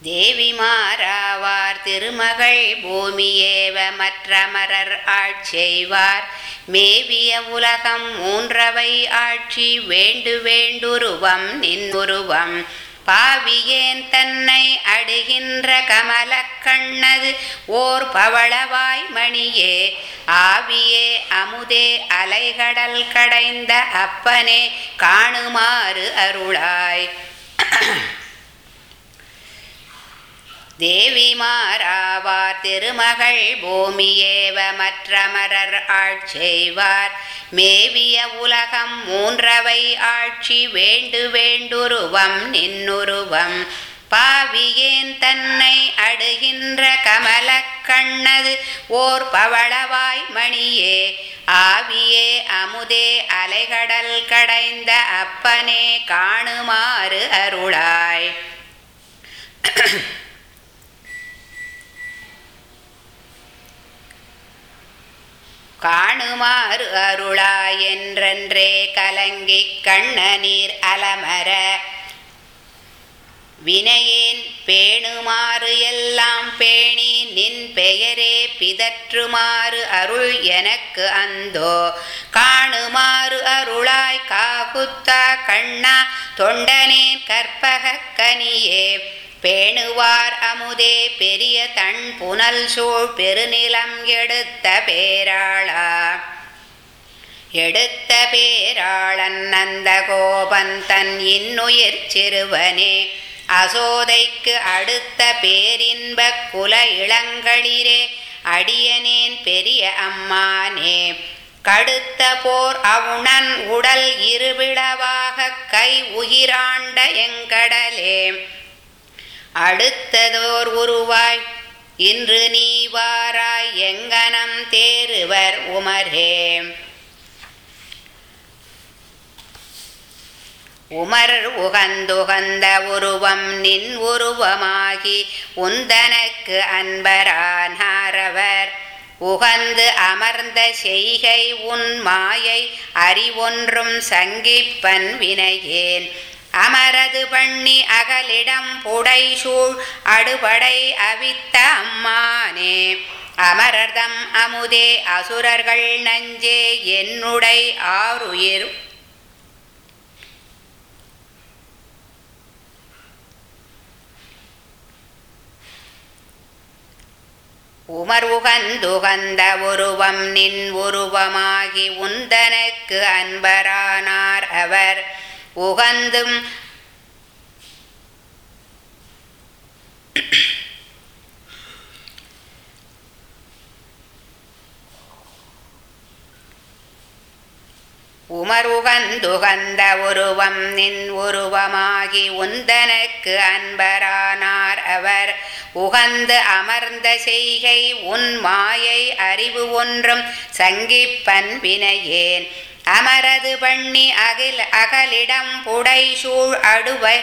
தேவிமாராவார் திருமகள் பூமியேவ மற்றமரர் ஆட்செய்வார் மேவிய உலகம் மூன்றவை ஆட்சி வேண்டு வேண்டுருவம் நின்னுருவம் பாவியேன் தன்னை அடுகின்ற கமலக் கண்ணது ஓர் பவளவாய் மணியே ஆவியே அமுதே அலைகடல் கடைந்த அப்பனே காணுமாறு அருளாய். தேவிமாராவார் திருமகள் பூமியேவ மற்றமரர் ஆட்செய்வார் மேவிய உலகம் மூன்றவை ஆட்சி வேண்டு வேண்டுருவம் நின்னுருவம் பாவியேன் தன்னை அடுகின்ற கமலக் கண்ணது ஓர் பவளவாய் மணியே ஆவியே அமுதே அலைகடல் கடைந்த அப்பனே காணுமாறு அருளாய். காணுமாறு அருளாய் என்றென்றே கலங்கிக் கண்ணநீர் அலமர வினையேன் பேணுமாறு எல்லாம் பேணி நின் பெயரே பிதற்றுமாறு அருள் எனக்கு அந்தோ. காணுமாறு அருளாய் காகுத்தா கண்ணா தொண்டனேன் கற்பகக் கனியே பேணுவார் அமுதே பெரிய தன் புனல் சூழ் பெருநிலம் எடுத்த பேராளா. எடுத்த பேராளன் நந்த கோபன் தன் இன்னுயிர் சிறுவனே அசோதைக்கு அடுத்த பேரின்பக் குல இளங்களிரே அடியனேன் பெரிய அம்மானே. கடுத்த போர் அவுணன் உடல் இருவிளவாக கை உயிராண்ட எங்கடலே அடுத்ததோர் உருவாய் இன்று நீ வாராய் எங்கனம் தேறுவர் உமரே. உமர் உகந்துகந்த உருவம் நின் உருவமாகி உந்தனக்கு அன்பரானாரவர் உகந்து அமர்ந்த செய்கை உன் மாயை அறிவொன்றும் சங்கிப்பன் வினையேன் அமரது பண்ணி அகலிடம் புடைசூழ் அடுபடை அவித்த அம்மானே. அமரர்தம் அமுதே அசுரர்கள் நஞ்சே என்னுடை ஆருயிர் உமர் உகந்துகந்த உருவம் நின் உருவமாகி உந்தனக்கு அன்பரானார் அவர் உகந்தும் உமர் உகந்துகந்த உருவம் நின் உருவமாகி உந்தனக்கு அன்பரானார் அவர் உகந்து அமர்ந்த செய்கை உன் மாயை அறிவு ஒன்றும் சங்கிப்பன் வினையேன் அமரது பண்ணி அகலிடம் புடைசூழ் அடுவை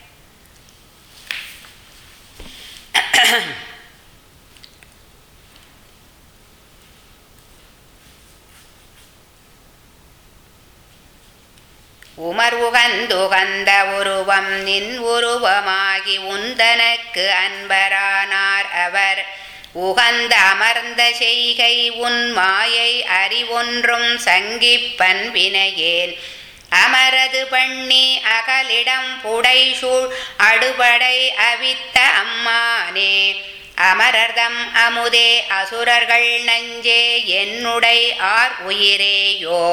உமர் உகந்துகந்த உருவம் நின் உருவமாகி உந்தனக்கு அன்பரானார் அவர் உகந்த அமர்ந்த செய்கை உன் மாயை அறிவொன்றும் சங்கிப்பன் வினையேன் அமரது பண்ணி அகலிடம் புடைசூழ் அடுபடை அவித்த அம்மானே. அமரர்தம் அமுதே அசுரர்கள் நஞ்சே என்னுடை ஆர் உயிரேயோ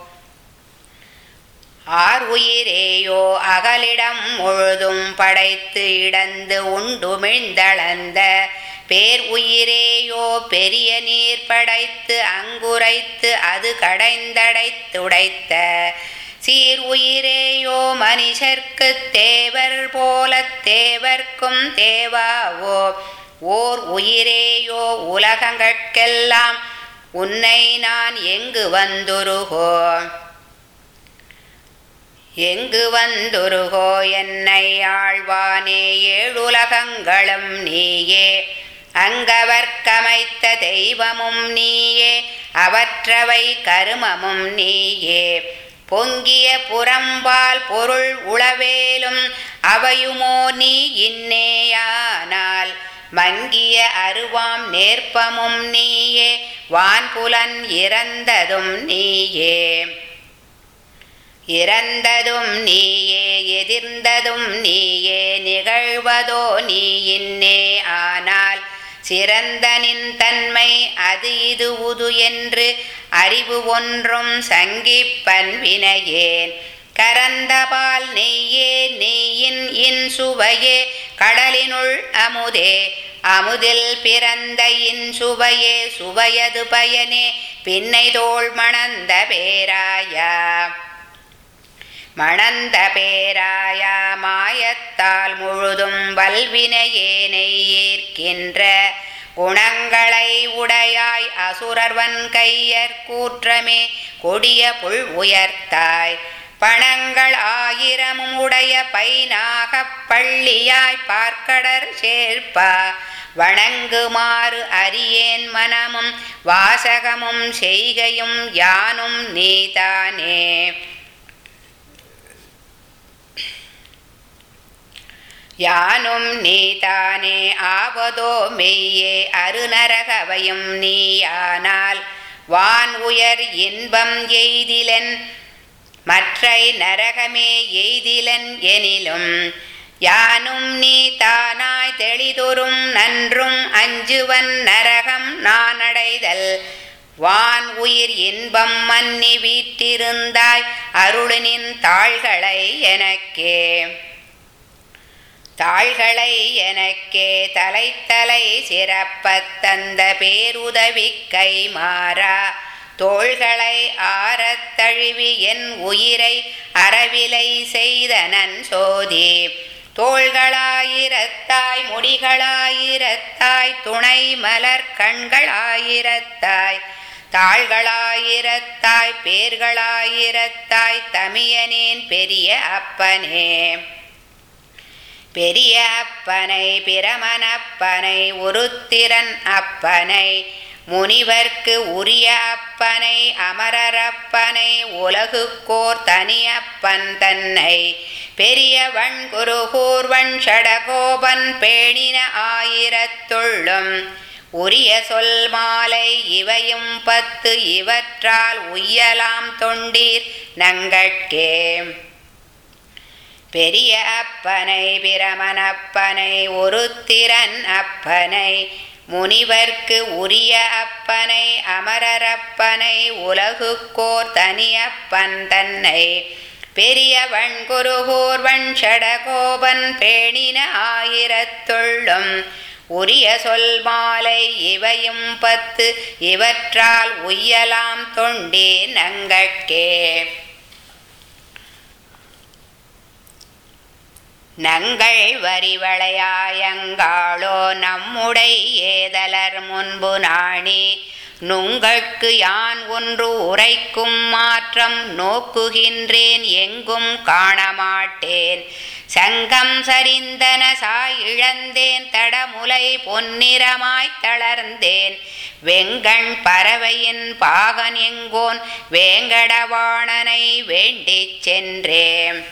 ஆர் உயிரேயோ அகலிடம் முழுதும் படைத்து இடந்து உண்டுமிழ்ந்தளந்த பேர் உயிரேயோ பெரிய நீர் படைத்து அங்குரைத்து அது கடைந்தடைத்துடைத்த சீர் உயிரேயோ மனிதர்க்கு தேவர் போல தேவர்க்கும் தேவாவோ ஓர் உயிரேயோ உலகங்கட்கெல்லாம் உன்னை நான் எங்கு வந்துருகோ என்னை ஆழ்வானே ஏழுலகங்களும் நீயே அங்கவர்க்கமைத்த தெய்வமும் நீயே அவற்றவை கருமமும் நீயே பொங்கிய புறம்பால் பொருள் உளவேலும் அவையுமோ நீ இன்னேயானால் மங்கிய அருவாம் நேர்ப்பமும் நீயே வான்புலன் இறந்ததும் நீயே இறந்ததும் நீயே எதிர்ந்ததும் நீயே நிகழ்வதோ நீ இன்னே ஆனால் சிறந்த நின் தன்மை அது இது உது என்று அறிவு ஒன்றும் சங்கிப்பன் வினையேன் கரந்தபால் நெய்யே நெய்யின் இன் சுவையே கடலினுள் அமுதே அமுதில் பிறந்த இன் சுவையே சுவையது பயனே பின்னை தோள் மணந்த பேராயா மணந்த பேராயா மாயத்தால் முழுதும் வல்வினையேனை ஏற்கின்ற குணங்களை உடையாய் அசுரர்வன் கையற் கூற்றமே கொடிய புல் உயர்த்தாய் பணங்கள் ஆயிரமும் உடைய பைனாகப் பள்ளியாய் பார்க்கடற் சேர்ப்பா வணங்குமாறு அறியேன் மனமும் வாசகமும் செய்கையும் யானும் நீதானே யானும் நீதானே ஆவதோ மெய்யே அருநரகவையும் நீயானால் வான் உயர் இன்பம் எய்திலன் மற்றை நரகமே எய்திலன் எனிலும் யானும் நீ தானாய் தெளிதொரும் நன்றும் அஞ்சுவன் நரகம் நான் அடைதல் வான் உயிர் இன்பம் மன்னி வீற்றிருந்தாய் அருளினின் தாள்களை எனக்கே தலைத்தலை சிறப்பத் தந்த பேருதவி கை மாறா தோள்களை ஆரத் தழுவி என் உயிரை அறவிலை செய்தனன் சோதி தோள்களாயிரத்தாய் முடிகளாயிரத்தாய் துணை மலர் கண்களாயிரத்தாய் தாள்களாயிரத்தாய் பேர்களாயிரத்தாய் தமியனேன் பெரிய அப்பனே பெரிய அப்பனை பிரமனப்பனை உருத்திரன் அப்பனை முனிவர்க்கு உரிய அப்பனை அமரரப்பனை உலகுக்கோர் தனியப்பன் தன்னை பெரியவன் குருகூர்வன் ஷடகோபன் பேணின ஆயிரத்துள்ளும் உரிய சொல் மாலை இவையும் 10 இவற்றால் உய்யலாம் தொண்டீர் நங்கட்கே பெரிய அப்பனை பிரமனப்பனை ஒருத்திரன் அப்பனை முனிவர்க்கு உரிய அப்பனை அமரரப்பனை உலகுக்கோர் தனியப்பன் தன்னை பெரியவன் குருகூர்வன் ஷடகோபன் பேணின ஆயிரத்துள்ளும் உரிய சொல் மாலை இவையும் 10 இவற்றால் உய்யலாம் தொண்டே நங்கட்கே நங்கள் வரிவளையாயங்காளோ நம்முடை ஏதலர் முன்பு நாணி நுங்கட்கு யான் ஒன்று உரைக்கும் மாற்றம் நோக்குகின்றேன் எங்கும் காணமாட்டேன் சங்கம் சரிந்தன சாய் இழந்தேன் தடமுலை பொன்னிறமாய் தளர்ந்தேன் வெங்கண் பறவையின் பாகன் எங்கோன் வேங்கடவாணனை வேண்டிச் சென்றேன்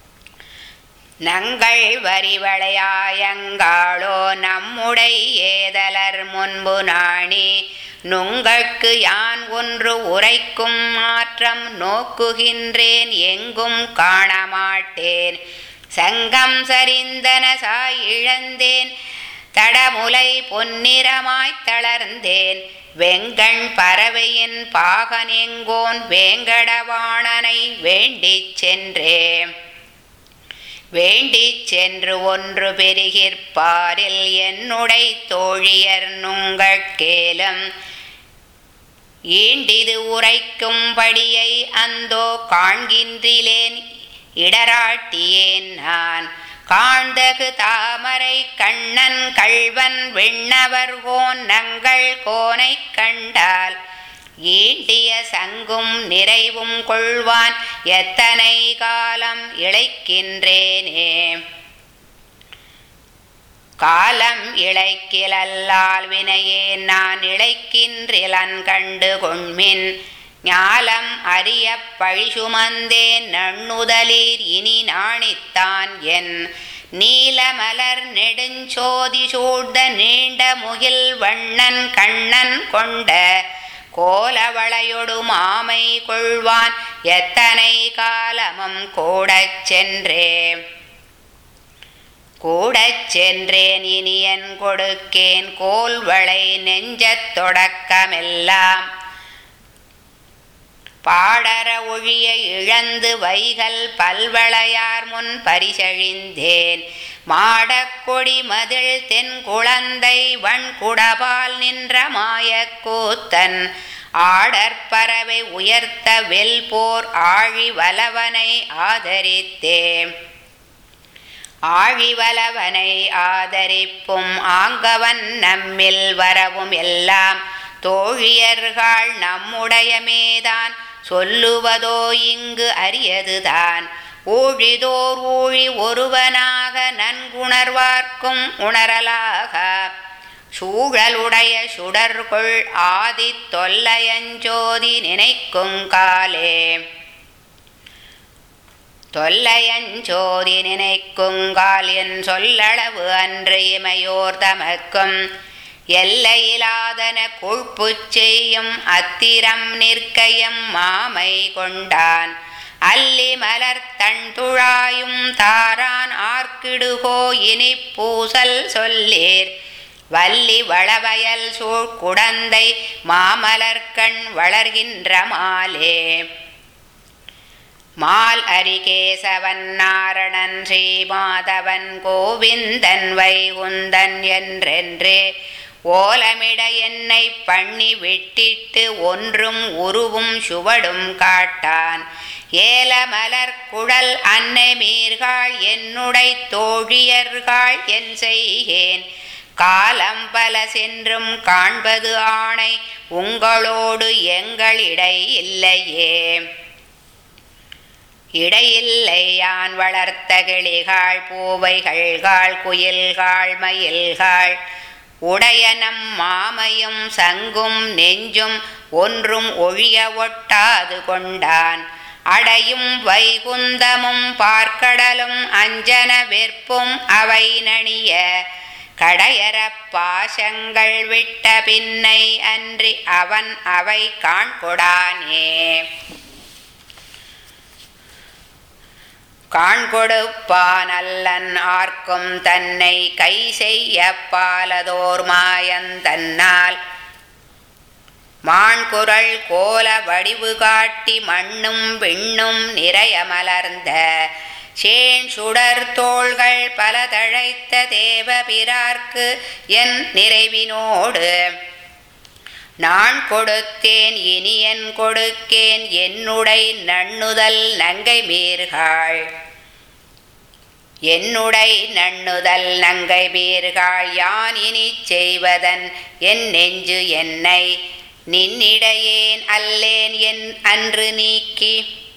நங்கள் வரிவளையாயங்காளோ நம்முடை ஏதலர் முன்பு நாணி நுங்கட்கு யான் ஒன்று உரைக்கும் மாற்றம் நோக்குகின்றேன் எங்கும் காணமாட்டேன் சங்கம் சரிந்தன சாய் இழந்தேன் தடமுலை பொன்னிறமாய் தளர்ந்தேன் வெங்கண் பறவையின் பாகன் எங்கோன் வேங்கடவாணனை வேண்டிச் சென்றேன் வேண்டிச் சென்று ஒன்று பெருகிற்பாரில் என்னுடை தோழியர் நுங்கட்கேலும் ஈண்டிது உரைக்கும்படியை அந்தோ காண்கின்றிலேன் இடராட்டியேன் நான் காண்தகு தாமரை கண்ணன் கள்வன் விண்ணவர்கோன் நங்கள் கோனை கண்டால் ஈண்டிய சங்கும் நிறைவும் கொள்வான் எத்தனை காலம் இழைக்கின்றேனே காலம் இழைக்கிலல்லால் வினையே நான் இழைக்கின்றிலன் கண்டு கொண்மின் ஞாலம் அறிய பழி சுமந்தேன் நண்ணுதலீர் இனி நாணித்தான் என் நீலமலர் நெடுஞ்சோதி சூழ்ந்த நீண்ட முகில் வண்ணன் கண்ணன் கொண்ட கோலவளையொடு மாமை கொள்வான் எத்தனை காலமும் கூடச் சென்றேன் இனியன் கொடுக்கேன் கோல்வளை நெஞ்சத் தொடக்கமெல்லாம் பாடர ஒழிய இழந்து வைகல் பல்வளையார் முன் பரிசழிந்தேன் மாடக்கொடி மதில் தென் குழந்தை வண்குடபால் நின்ற மாயக்கூத்தன் ஆடற்பறவை உயர்த்த வெல்போர் ஆழி வலவனை ஆதரித்தே ஆழிவலவனை ஆதரிப்பும் ஆங்கவன் நம்மில் வரவும் எல்லாம் தோழியர்கள் நம்முடையமேதான் சொல்லுவதோ இங்கு அரியதுதான் ஊழிதோர் ஊழி ஒருவனாக நன்குணர்வார்க்கும் உணரலாக சூழலுடைய சுடர்கொள் ஆதி தொல்லையஞ்சோதி நினைக்குங்கால் என் சொல்லளவு அன்று இமையோர் தமக்கும் எல்லையிலாதன கொழ்ப்புச் செய்யும் அத்திரம் நிற்கையும் மாமை கொண்டான் அல்லி மலர் தன் துழாயும் தாரான் ஆர்க்கிடுகோ இனி பூசல் சொல்லீர் வள்ளி வளவயல் சூழ் குடந்தை மாமலர்கண் வளர்கின்ற மாலே மால் அரிகேசவன் நாரணன் ஸ்ரீமாதவன் கோவிந்தன் வைகுந்தன் என்றென்றே ஓலமிட என்னை பண்ணி விட்டிட்டு ஒன்றும் உருவும் சுவடும் காட்டான் ஏலமலர் குழல் அன்னை மீர்காள் என்னுடை தோழியர்கள் என் செய்கேன் காலம் பல சென்றும் காண்பது ஆணை உங்களோடு எங்களிடை இல்லையே இடையில்லை யான் வளர்த்த கிளிகாள் பூவைகள்காள் குயில்காள் மயில்காள் உடையனம் மாமையும் சங்கும் நெஞ்சும் ஒன்றும் ஒழிய ஒட்டாது கொண்டான் அடையும் வைகுந்தமும் பார்க்கடலும் அஞ்சன வெற்பும் அவை நணிய கடையறப் பாசங்கள் விட்ட பின்னை அன்றி அவன் அவை காண்கொடானே காண்கொடுப்பானல்லன் ஆர்க்கும் தன்னை கை செய்ய பாலதோர் மாயந்தன்னால் மான்குரல் கோல வடிவு காட்டி மண்ணும் விண்ணும் நிறைய மலர்ந்த சேன் சுடர் தோள்கள் பல தழைத்த தேவபிரார்க்கு என் நிறைவினோடு நான் கொடுத்தேன் இனியன் கொடுக்கேன் என்னுடை நண்ணுதல் நங்கை மீர்காள் யான் இனி செய்வதன் என் நெஞ்சு என்னை நின்னிடையேன் அல்லேன் என் அன்று நீக்கி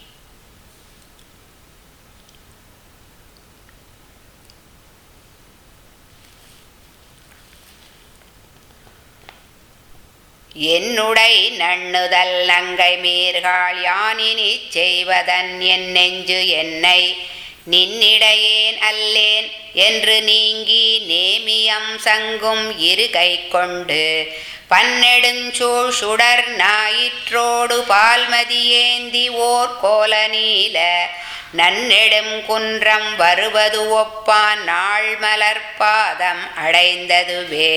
என்னுடை நண்ணுதல் நங்கை மீர்காள் யானினி செய்வதன் என் நெஞ்சு என்னை நின்னிடையேன் அல்லேன் என்று நீங்கி நேமியம் சங்கும் இரு கை கொண்டு பன்னெடுஞ்சூழ் சுடர் ஞாயிற்றோடு பால்மதியேந்தி ஓர் கோல நீல நன்னெடும் குன்றம் வருவது ஒப்பான் நாள் மலர் பாதம் அடைந்ததுவே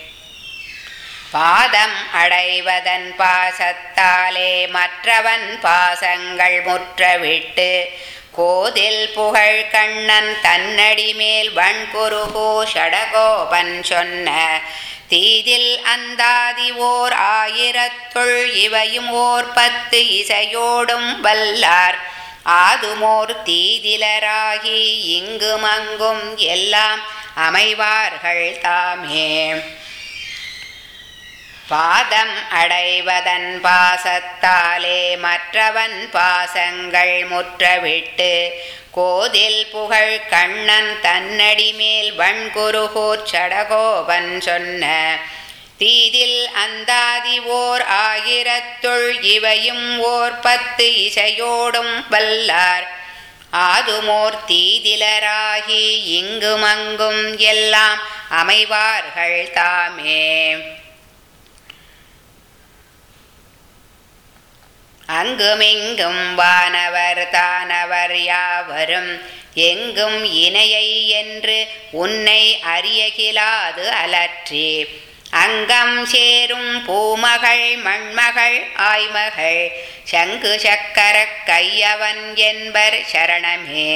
பாதம் அடைவதன் பாசத்தாலே மற்றவன் பாசங்கள் முற்றவிட்டு கோதில் புகழ் கண்ணன் தன்னடி மேல் வண்குருகோ ஷடகோபன் சொன்ன தீதில் அந்தாதி ஓர் ஆயிரத்துள் இவையும் ஓர் 10 இசையோடும் வல்லார் ஆதுமோர் தீதிலராகி இங்கும் அங்கும் எல்லாம் அமைவார்கள் தாமே பாதம் அடைவதன் பாசத்தாலே மற்றவன் பாசங்கள் முற்றவிட்டு கோதில் புகழ் கண்ணன் தன்னடி மேல் வண்குருகூர் சடகோபன் சொன்ன தீதில் அந்தாதி ஓர் ஆயிரத்துள் இவையும் ஓர் 10 இசையோடும் வல்லார் ஆதுமோர் தீதிலராகி இங்குமங்கும் எல்லாம் அமைவார்கள் தாமே. அங்குமிங்கும் வானவர் தானவர் யாவரும் எங்கும் இணையை என்று உன்னை அறியகிலாது அலற்றி அங்கம் சேரும் பூமகள் மண்மகள் ஆய்மகள் சங்கு சக்கர கையவன் என்பர் சரணமே.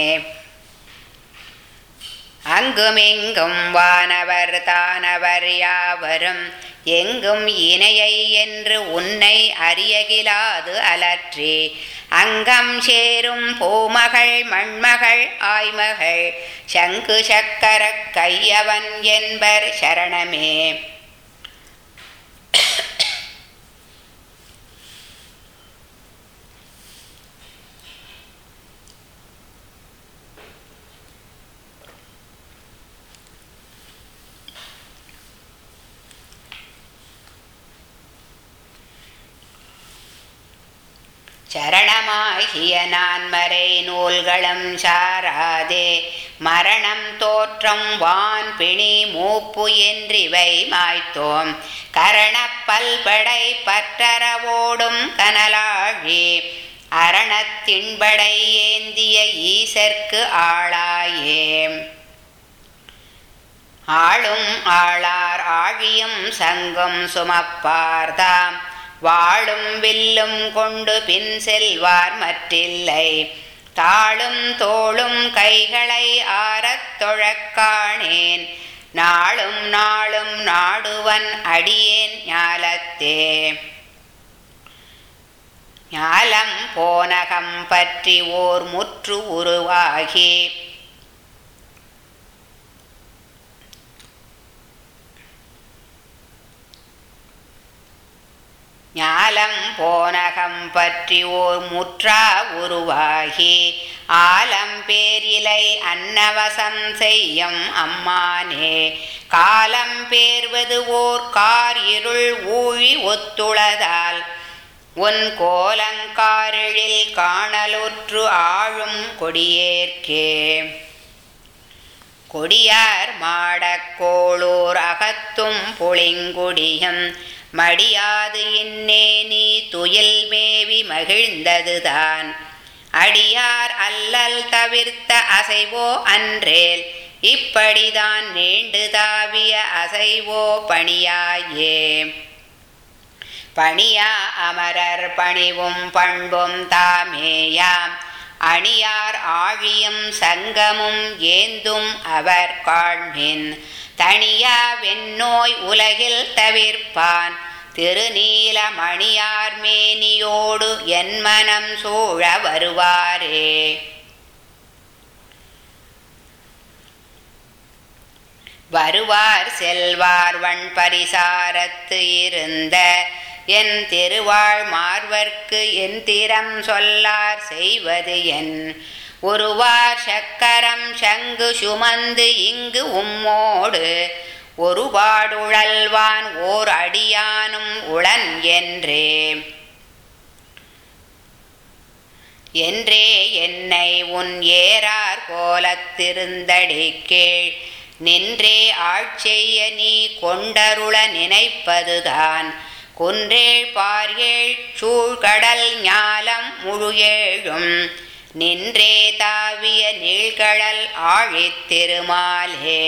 அங்குமிங்கும் வானவர் தானவர் யாவரும் எங்கும் இணையை என்று உன்னை அறியகிலாது அலற்றி அங்கம் சேரும் பூமகள் மண்மகள் ஆய்மகள் சங்கு சக்கர கையவன் என்பர் சரணமே. சரணமாகிய நான்மறை நூல்களும் சாராதே மரணம் தோற்றம் வான் பிணி மூப்பு என்றிவை மாய்த்தோம் கரணப் பல்படை பற்றறவோடும் கனலாழி அரணத்தின்படை ஏந்திய ஈசர்க்கு ஆளாயே. ஆளும் ஆளார் ஆழியும் சங்கும் சுமப்பார்தாம் வாளும் வில்லும் கொண்டு பின் செல்வார் மற்றில்லை தாளும் தோளும் கைகளை ஆரத் தொழக்காணேன் நாளும் நாளும் நாடுவன் அடியேன் ஞாலத்தே. ஞாலம் போனகம் பற்றி ஓர் முற்று உருவாகி ஞாலம் போனகம் பற்றி ஓர் முற்றா உருவாகி ஆலம் பேரிலை அன்னவசம் செய்யும் அம்மானே காலம் பேர்வது ஓர் கார் இருள் ஊழி ஒத்துளதால் உன் கோலங்காரெழில் காணலுற்று ஆழும் கொடியேற்கே. கொடியார் மாடக்கோளூர் அகத்தும் புளிங்குடியும் மடியாது இன்னே நீ துயில் மேவி மகிழ்ந்ததுதான் அடியார் அல்லல் தவிர்த்த அசைவோ அன்றேல் இப்படிதான் நீண்டு தாவிய அசைவோ பணியாயே. பணியா அமரர் பணிவும் பண்பும் தாமேயாம் அணியார் ஆழியும் சங்கமும் ஏந்தும் அவர் காண்மின் தனியா வெண்ணோய் உலகில் தவிர்ப்பான் திருநீலமணியார் மேனியோடு என் மனம் சூழ வருவாரே. வருவார் செல்வார் வண் பரிசாரத்து இருந்த என் திருவாழ் மார்வர்க்கு என் திறம் சொல்லார் செய்வது என் ஒருவார் சக்கரம் சங்கு சுமந்து இங்கு உம்மோடு ஒருபாடுழல்வான் ஓர் அடியானும் உளன் என்றே. என்றே என்னை உன் ஏறார் கோலத்திருந்தடிக்கீழ் நின்றே ஆட்செய்ய நீ கொண்டருள நினைப்பதுதான் குன்றேழ் பார்ஏழ் சூழ்கடல் ஞாலம் முழு ஏழும் நின்றே தாவிய நீழ்கடல் ஆழித் திருமாலே.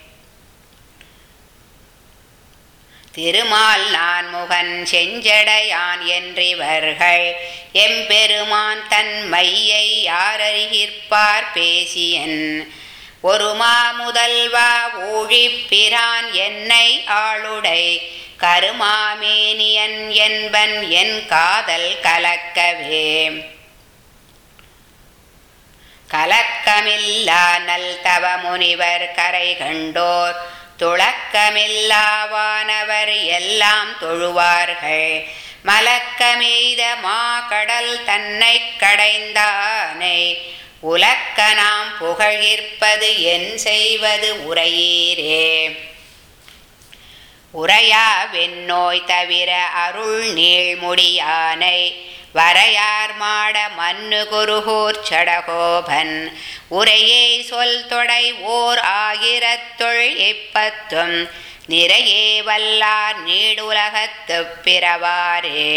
திருமால் நான் முகன் செஞ்சடையான் என்றிவர்கள் எம்பெருமான் தன் மையை யாரறிகிற்பார் பேசியன் ஒருமா முதல்வா ஊழிப்பிரான் என்னை ஆளுடை கருமாமேனியன் என்பன் என் காதல் கலக்கவே. கலக்கமில்லா நல் தவ முனிவர் கரை கண்டோர் துளக்கமில்லாவானவர் எல்லாம் தொழுவார்கள் மலக்கமெய்த மா கடல் தன்னை கடைந்தானை உலக்க நாம் புகழ்கிற்பது என் செய்வது உரையீரே. உரையா வெண்ணோய் தவிர அருள் நீள்முடியானை வரையார் மாட மன்னு குருகூர் சடகோபன் உரையே சொல் தொடை ஓர் ஆயிரத்துள் இப்பத்தும் நிறையே வல்லார் நீடுலகத்துப் பிறவாரே.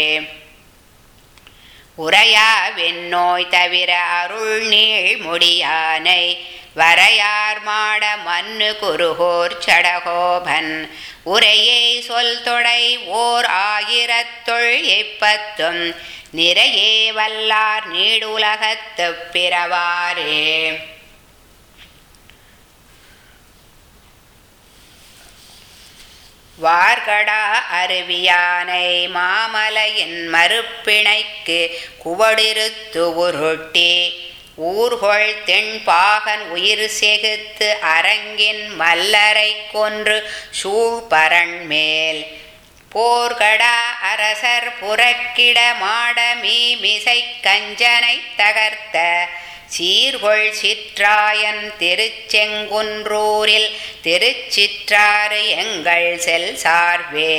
உரையா வெண்ணோய் தவிர அருள் நீள்முடியானை வரையார் மாட மன்னு குருகூர் சடகோபன் உரையே சொல் தொடை ஓர் ஆயிரத்துள் இப்பத்தும் நிறையே வல்லார் நீடுலகத்துப் பிறவாரே. வார்கடா அருவியானை மாமலையின் மறுப்பிணைக்கு குவடிருத்து உருட்டி ஊர்கொள் தென்பாகன் உயிர் செகுத்து அரங்கின் மல்லரை கொன்று சூழ்பரண்மேல் போர்கடா அரசர் புறக்கிட மாட மீமிசை கஞ்சனை தகர்த்த சீர்கொள் சிற்றாயன் திருச்செங்குன்றூரில் திருச்சிற்றாறு எங்கள் செல் சார்வே.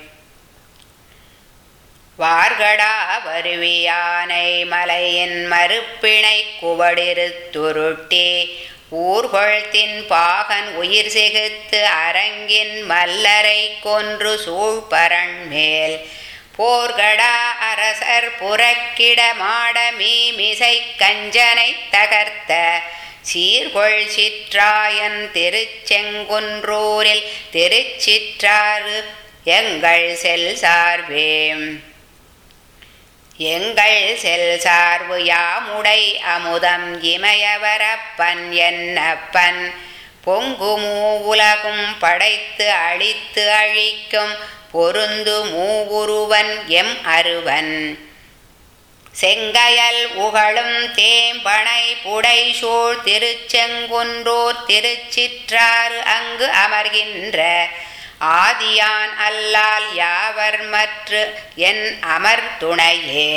வார்கடா வருவியானை மலையின் மறுப்பிணை குவடிருத்துருட்டி ஊர்கொள் தின்பாகன் உயிர் செகுத்து அரங்கின் மல்லரை கொன்று சூழ்பரண்மேல் போர்கடா அரசர் புறக்கிட மாட மீமிசை கஞ்சனை தகர்த்த சீர்கொள் சிற்றாயன் திருச்செங்குன்றூரில் திருச்சிற்றாறு எங்கள் செல் சார்வே. எங்கள் செல் சார்பு யாமுடை அமுதம் இமயவரப்பன் என்னப்பன் பொங்கு மூவுலகும் படைத்து அழித்து அழிக்கும் பொருந்து மூவுருவன் எம் அருவன் செங்கயல் உகழும் தேம்பனை புடைசூழ் திருச்செங்குன்றூர் திருச்சிற்றாறு அங்கு அமர்கின்ற ஆதியான் அல்லால் யாவர் மற்று என் அமர் துணையே.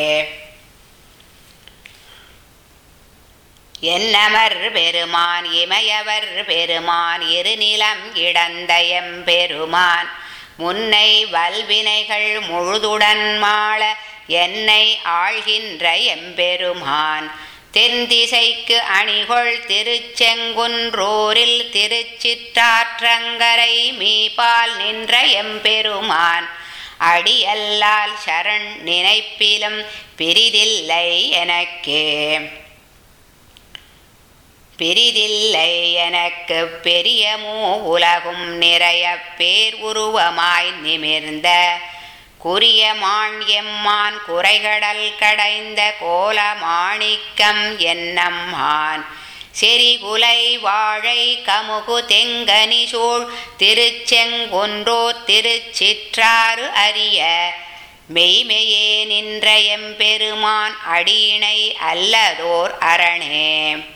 என்னமர் பெருமான் இமயவர் பெருமான் இருநிலம் இடந்த எம்பெருமான் முன்னை வல்வினைகள் முழுதுடன் மாள என்னை ஆள்கின்ற எம்பெருமான் தென்திசைக்கு அணிகொள் திருச்செங்குன்றூரில் திருச்சிற்றாற்றங்கரை மீபால் நின்ற எம்பெருமான் அடியல்லால் சரண் நினைப்பிலும் பிரிதில்லை எனக்கே. பிரிதில்லை எனக்கு பெரிய மூவுலகும் நிறைய பேர் உருவமாய் நிமிர்ந்த குறியமான் எம்மான் குறைகடல் கடைந்த கோலமாணிக்கம் என்னம்மான் செறிகுலை வாழை கமுகு தெங்கனி சூழ் திருச்செங்குன்றூர் திருச்சிற்றாறு அறிய மெய்மையே நின்ற எம்பெருமான் அடியினை அல்லதோர் அரணே.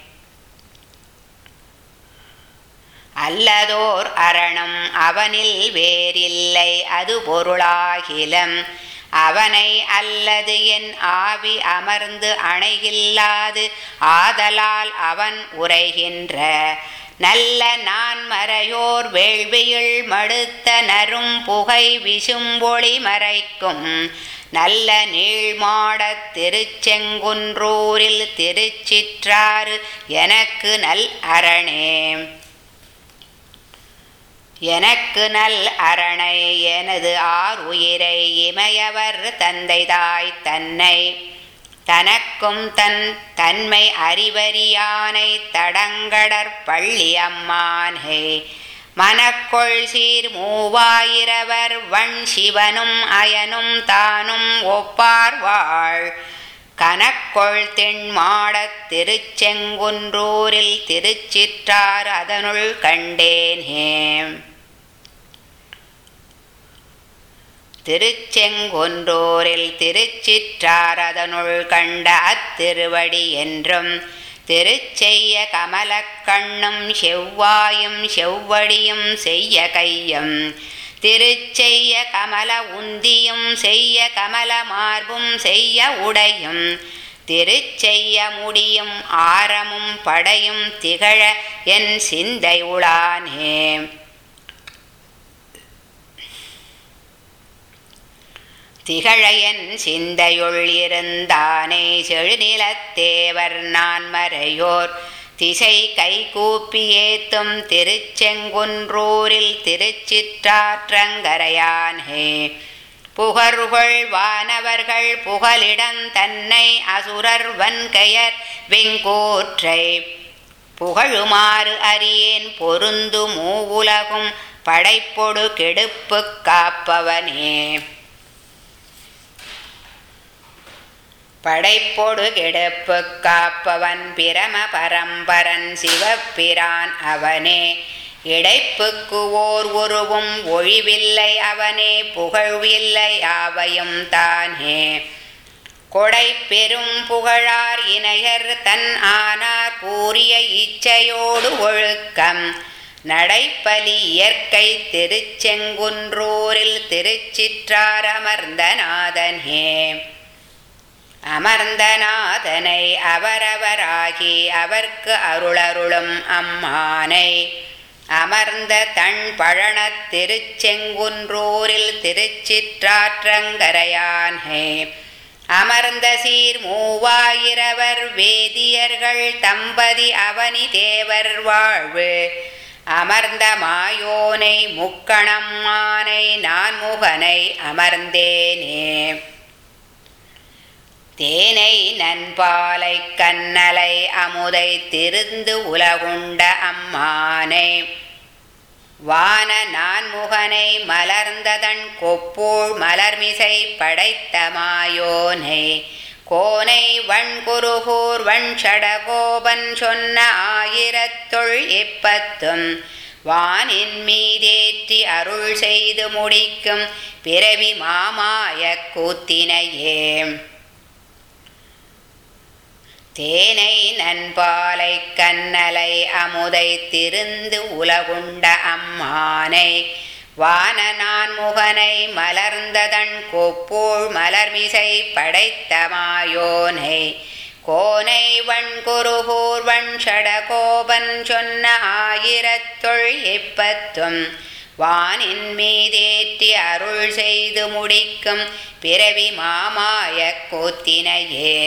அல்லதோர் அரணம் அவனில் வேறில்லை அது பொருளாகிலம் அவனை அல்லது என் ஆவி அமர்ந்து அணைகில்லாது ஆதலால் அவன் உரைகின்ற நல்ல நான் மறையோர் வேள்வியுள் மடுத்த நரும் புகை விசும்பொழி மறைக்கும் நல்ல நீள்மாடத் திருச்செங்குன்றூரில் திருச்சிற்றாறு எனக்கு நல் அரணே. எனக்கு நல் அரணை எனது ஆறுயிரை இமயவர் தந்தைதாய் தன்னை தனக்கும் தன் தன்மை அறிவறியானை தடங்கடற் பள்ளி அம்மானை மனக்கொள் சீர் மூவாயிரவர் வண் சிவனும் அயனும் தானும் ஒப்பார் வாழ் கனக்கொள் தென்மாடத் திருச்செங்குன்றூரில் திருச்சிற்றாறு அதனுள் கண்டேனே. திருச்செங்குன்றூரில் திருச்சிற்றாறு அதனுள் கண்ட அத்திருவடி என்றும் திருச்செய்ய கமலக்கண்ணும் செவ்வாயும் செவ்வடியும் செய்ய கையும் திருச்செய்ய கமல உந்தியும் செய்ய கமல மார்பும் செய்ய உடையும் திருச்செய்ய முடியும் ஆரமும் படையும் திகழ என் சிந்தை உளானே. திகழையன் சிந்தையுள் இருந்தானை செழுநிலத்தேவர் நான் மறையோர் திசை கைகூப்பி ஏத்தும் திருச்செங்குன்றூரில் திருச்சிற்றாற்றங்கரையானே புகர்கொள் வானவர்கள் புகலிடம் தன்னை அசுரர் வன்கையர் வெங்கோற்றை புகழுமாறு அறியேன் பொருந்து மூவுலகும் படைப்பொடு கெடுப்பு காப்பவனே படைப்பொடு கெடுப்பு காப்பவன் பிரம பரம்பரன் சிவப்பிரான் அவனே இடைப்புக்கு ஓர் உருவும் ஒழிவில்லை அவனே புகழ்வில்லை யாவையும் தானே கொடை பெரும் புகழார் இணையர் தன் ஆனார் கூறிய இச்சையோடு ஒழுக்கம் நடைப்பலி இயற்கை திருச்செங்குன்றூரில் திருச்சிற்றார் அமர்ந்தநாதனே அமர்ந்தநாதனை அவரவராகி அவர்க்கு அருளருளும் அம்மானை அமர்ந்த தன் பழனத் திருச்செங்குன்றூரில் திருச்சிற்றாற்றங்கரையானே அமர்ந்த சீர் மூவாயிரவர் வேதியர்கள் தம்பதி அவனி தேவர் வாழ்வு அமர்ந்த மாயோனை முக்கணம்மானை நான்முகனை அமர்ந்தேனே தேனை நன்பாலை கண்ணலை அமுதை திருந்து உலகுண்ட அம்மானை வான நான்முகனை மலர்ந்ததன் கொப்பூழ் மலர்மிசை படைத்த மாயோனை கோனை வண்குருகூர் வண்சடகோபன் சொன்ன ஆயிரத்துள் இப்பத்தும் வானின் மீதேற்றி அருள் செய்து முடிக்கும் பிறவி மாமாய கூத்தினையே தேனை நன்பாலை கண்ணலை அமுதை திருந்து உலகுண்ட அம்மானை வான நான்முகனை மலர்ந்ததன் கொப்பூழ் மலர்மிசை படைத்த மாயோனை கோனை வண்குருகூர் வண்சடகோபன் சொன்ன ஆயிரத்துள் இப்பத்தும் வானின் மீதேற்றி அருள் செய்து முடிக்கும் பிறவி மாமாய கூத்தினையே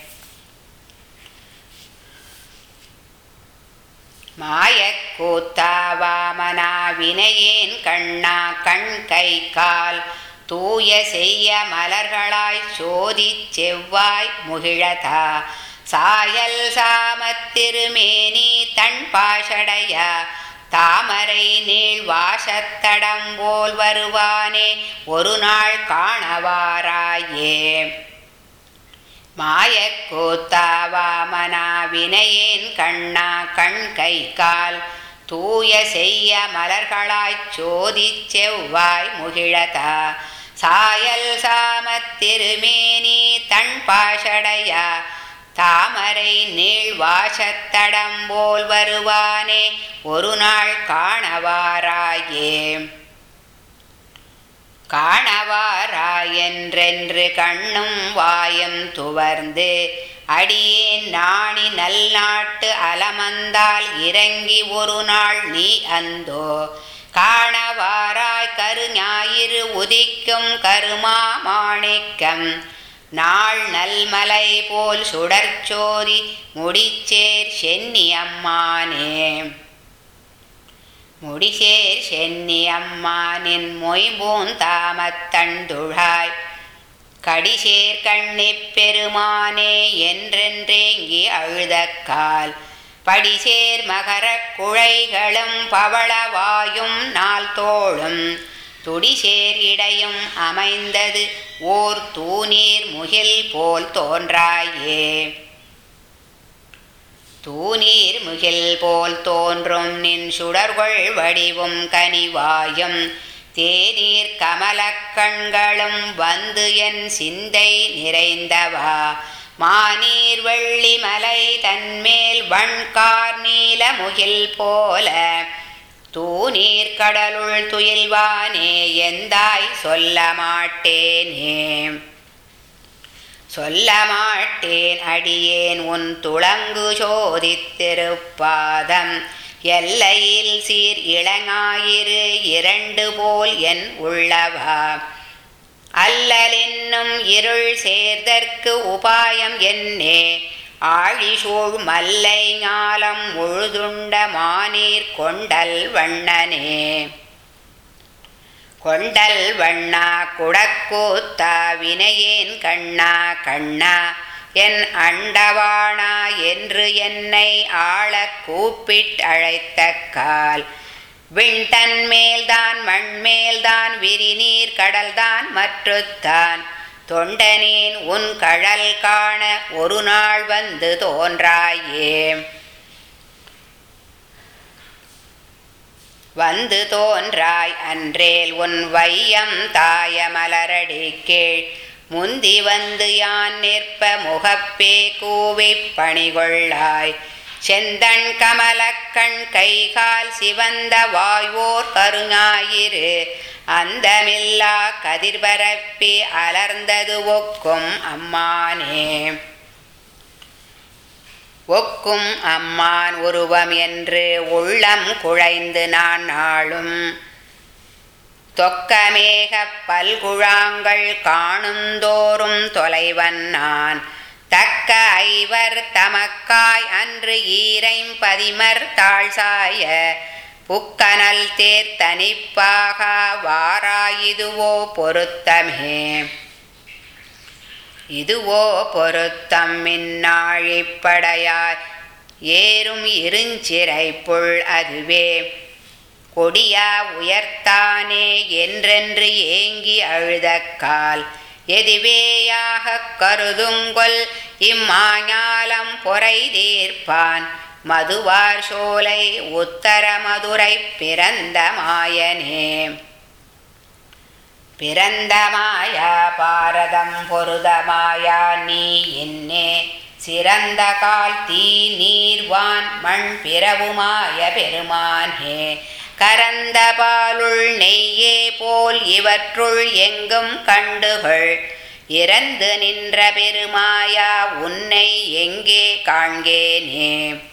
மாயக்கூத்தாவாமனா வினையேன் கண்ணா கண் கை கால் தூய செய்ய மலர்களாய் சோதி செவ்வாய் முகிழதா சாயல் சாமத்திருமேனி தன் பாஷடையா தாமரை நீள் வாசத்தடம் போல் வருவானே ஒரு நாள் காணவாராயே மாயக்கூத்தாவாமனா வினையேன் கண்ணா கண் கை கால் தூய செய்ய மலர்களாய்ச் சோதி செவ்வாய் முகிழதா சாயல் சாமத்திருமேனி தன் பாஷடையா தாமரை நீள் வாசத்தடம் போல் வருவானே ஒரு நாள் காணவாராயே காணவாராயென்றென்று கண்ணும் வாயும் துவர்ந்து அடியேன் நாணி நல்நாட்டு அலமந்தால் இறங்கி ஒரு நாள் நீ அந்தோ காணவாராய் கருஞாயிறு உதிக்கும் கருமா மாணிக்கம் நாள் நல்மலை போல் சுடர்ச்சோதி முடிச்சேர் சென்னி அம்மானே முடிசேர் சென்னி அம்மானின் மொய்பூந்தாமத்தண்டுழாய் கடிசேர் கண்ணிப் பெருமானே என்றென்றேங்கி அழுதக்கால் படிசேர் மகரக் குழைகளும் பவளவாயும் நாள் தோளும் துடிசேர் இடையும் அமைந்தது ஓர் தூநீர் முகில் போல் தோன்றாயே தூநீர் முகில் போல் தோன்றும் நின் சுடர்கொள் வடிவும் கனிவாயும் தேநீர் கமலக் கண்களும் வந்து என் சிந்தை நிறைந்தவா மாநீர் வெள்ளி மலை தன்மேல் வண்கார் நீல முகில் போல தூநீர் கடலுள் துயில்வானே எந்தாய் சொல்ல மாட்டேனே சொல்ல மாட்டேன் அடியேன் உன் துளங்கு சோதித்திருப்பாதம் எல்லையில் சீர் இளஞாயிறு இரண்டு போல் என் உள்ளவா அல்லலென்னும் இருள் சேர்தற்கு உபாயம் என்னே ஆழிசூழ் மல்லை ஞாலம் முழுதுண்ட மானீர் கொண்டல் வண்ணனே. கொண்டல் வண்ணா குடக்கூத்தா வினையேன் கண்ணா கண்ணா என் அண்டவானா என்று என்னை ஆளக் கூப்பிட்டழைத்த கால் விண்தன் மேல்தான் மண்மேல்தான் விரிநீர் கடல்தான் மற்றுத்தான் தொண்டனேன் உன் கழல் காண ஒரு நாள் வந்து தோன்றாயே. வந்து தோன்றாய் அன்றேல் உன் வையம் தாய மலரடி கீழ் முந்தி வந்து யான் நிற்ப முகப்பே கூவிப் பணிகொள்ளாய். செந்தண் கமலக்கண் கைகால் சிவந்த வாய்வோர் கருஞாயிறு அந்தமில்லா கதிர்பரப்பி அலர்ந்தது ஒக்கும் அம்மானே. ஒக்கும் அம்மான் உருவம் என்று உள்ளம் குழைந்து நான் நாளும் தொக்கமேகப் பல்குழாங்கள் காணுந்தோறும் தொலைவன் நான். தக்க ஐவர் தமக்காய் அன்று ஈரைம்பதிமர் தாழ்சாய புக்கனல் தேர்த்தனிப்பாக வாராயிதுவோ பொருத்தமே. இதுவோ பொருத்தம் மின்னாழிப்படையாய் ஏறும் இருஞ்சிறைப்புள் அதுவே கொடியா உயர்த்தானே என்றென்று ஏங்கி அழுதக்கால் எதுவேயாகக் கருதுங்கொல் இம்மாஞாலம் பொறை தீர்ப்பான் மதுவார் சோலை உத்தர மதுரை பிறந்த மாயனே. பிறந்த மாயா பாரதம் பொருத மாயா நீ என்னே சிறந்த கால் தீ நீர்வான் மண் பிறவுமாய பெருமானே. கரந்த பாலுள் நெய்யே போல் இவற்றுள் எங்கும் கண்டுகள் இறந்து நின்ற பெருமாயா உன்னை எங்கே காண்கேனே.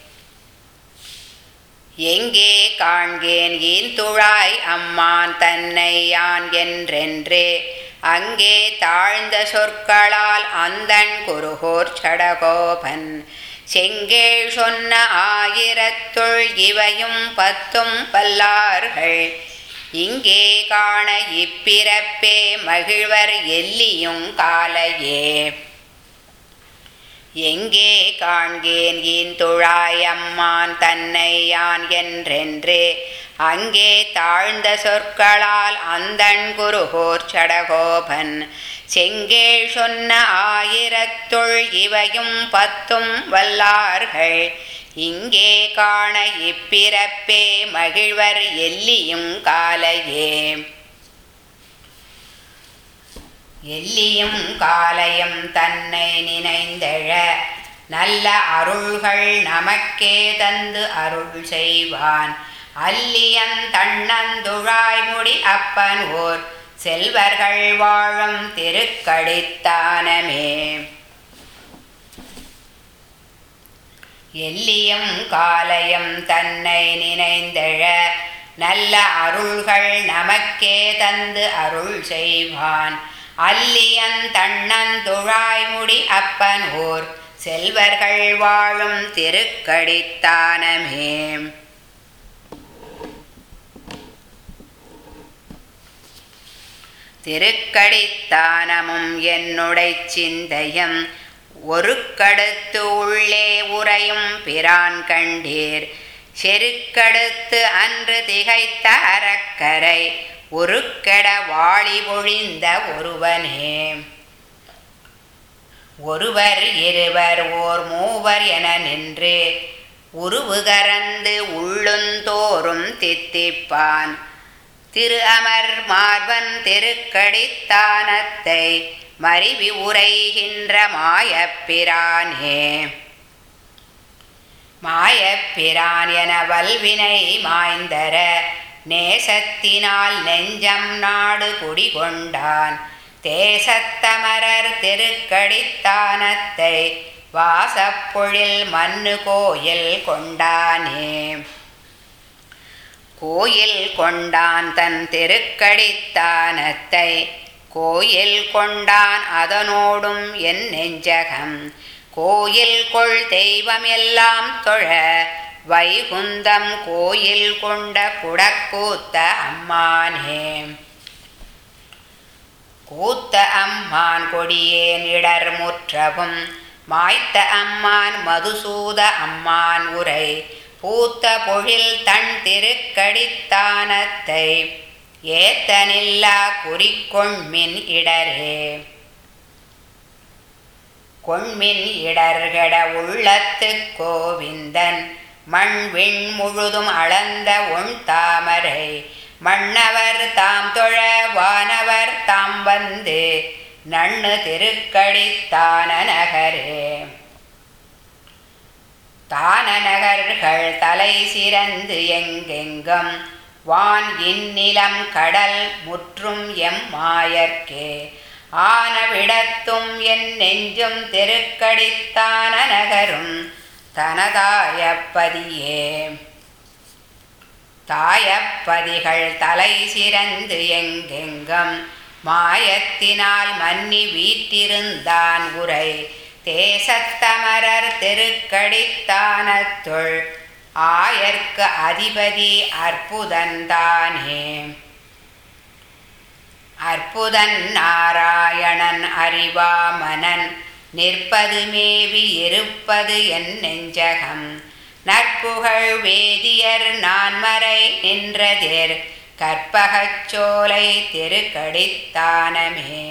எங்கே காண்கேன் ஈந்துழாய் அம்மான் தன்னை யான் என்றென்றே அங்கே தாழ்ந்த சொற்களால் அந்தண் குருகோர் சடகோபன் செங்கேள் சொன்ன ஆயிரத்துள் இவையும் பத்தும் பல்லார்கள் இங்கே காண இப்பிறப்பே மகிழ்வர் எல்லியும் காலையே. எங்கே காண்கேன் ஈந்துழாய் அம்மான் தன்னை யான் என்றென்றே அங்கே தாழ்ந்த சொற்களால் அந்தண் குருகோர் சடகோபன் செங்கேள் சொன்ன ஆயிரத்துள் இவையும் பத்தும் வல்லார்கள் இங்கே காண இப்பிறப்பே மகிழ்வர் எல்லியும் காலையே. எல்லியும் காலையும் தன்னை நினைந்தெழ நல்ல அருள்கள் நமக்கே தந்து அருள் செய்வான் அல்லியன் தன்னந்துழாய்முடி அப்பன் ஓர் செல்வர்கள் வாழும் திருக்கடித்தானமே. எல்லியும் காலையும் தன்னை நினைந்தெழ நல்ல அருள்கள் நமக்கே தந்து அருள் செய்வான் அல்லியன் தன்னந்துழாய்முடி அப்பன் ஓர் செல்வர்கள் வாழும் திருக்கடித்தானமே. திருக்கடித்தானமும் என்னுடை சிந்தையும் ஒரு கடுத்து உள்ளே உறையும் பிரான் கண்டீர் செருக்கடுத்து அன்று திகைத்த அறக்கரை உருக்கெட வாழி பொழிந்த ஒருவனே. ஒருவர் இருவர் ஓர் மூவர் என நின்று உருவுகரந்து உள்ளுந்தோறும் தித்திப்பான் திரு அமர் மார்பன் திருக்கடித்தானத்தை மறிவி உரைகின்ற மாயப்பிரானே. மாயப்பிரான் என வல்வினை மாய்ந்தர நேசத்தினால் நெஞ்சம் நாடு குடிகொண்டான் தேசத்தமரர் திருக்கடித்தானத்தை வாசப்பொழில் மண்ணு கோயில் கொண்டானே. கோயில் கொண்டான் தன் திருக்கடித்தானத்தை கோயில் கொண்டான் அதனோடும் என் நெஞ்சகம் கோயில் கொள் தெய்வம் எல்லாம் தொழ வைகுந்தம் கோயில் கொண்ட குடக்கூத்த அம்மானே. கூத்த அம்மான் கொடியேன் இடர் முற்றவும் மாய்த்த அம்மான் மதுசூத அம்மான் உரை பூத்த பொழில் தன் திருக்கடித்தானத்தை ஏத்தனில்லா குறிக்கொண்மின் இடரே. கொண்மின் இடர்கட உள்ளத்து கோவிந்தன் மண்விண் முழுதும் அளந்த ஒண் தாமரை மன்னவர் தாம் தொழ வானவர் தாம் வந்து நண்ணு திருக்கடித்தான நகரே. தான நகர்கள் தலை சிறந்து எங்கெங்கும் வான் இந்நிலம் கடல் முற்றும் எம் மாயர்க்கே ஆனவிடத்தும் என் நெஞ்சும் திருக்கடித்தான நகரும் தனதாயப்பதியே. தாயப்பதிகள் தலை சிறந்து எங்கெங்கும் மாயத்தினால் மன்னி வீற்றிருந்தான் உரை தேசத்தமரர் திருக்கடித்தானத்துள் ஆயர்க்கு அதிபதி அற்புதந்தானே. அற்புதன் நாராயணன் அறிவாமனன் நிற்பது மேவி இருப்பது என் நெஞ்சகம் நற்புகழ் வேதியர் நான்மறை நின்றதேர் கற்பகச்சோலை திருக்கடித்தானமே.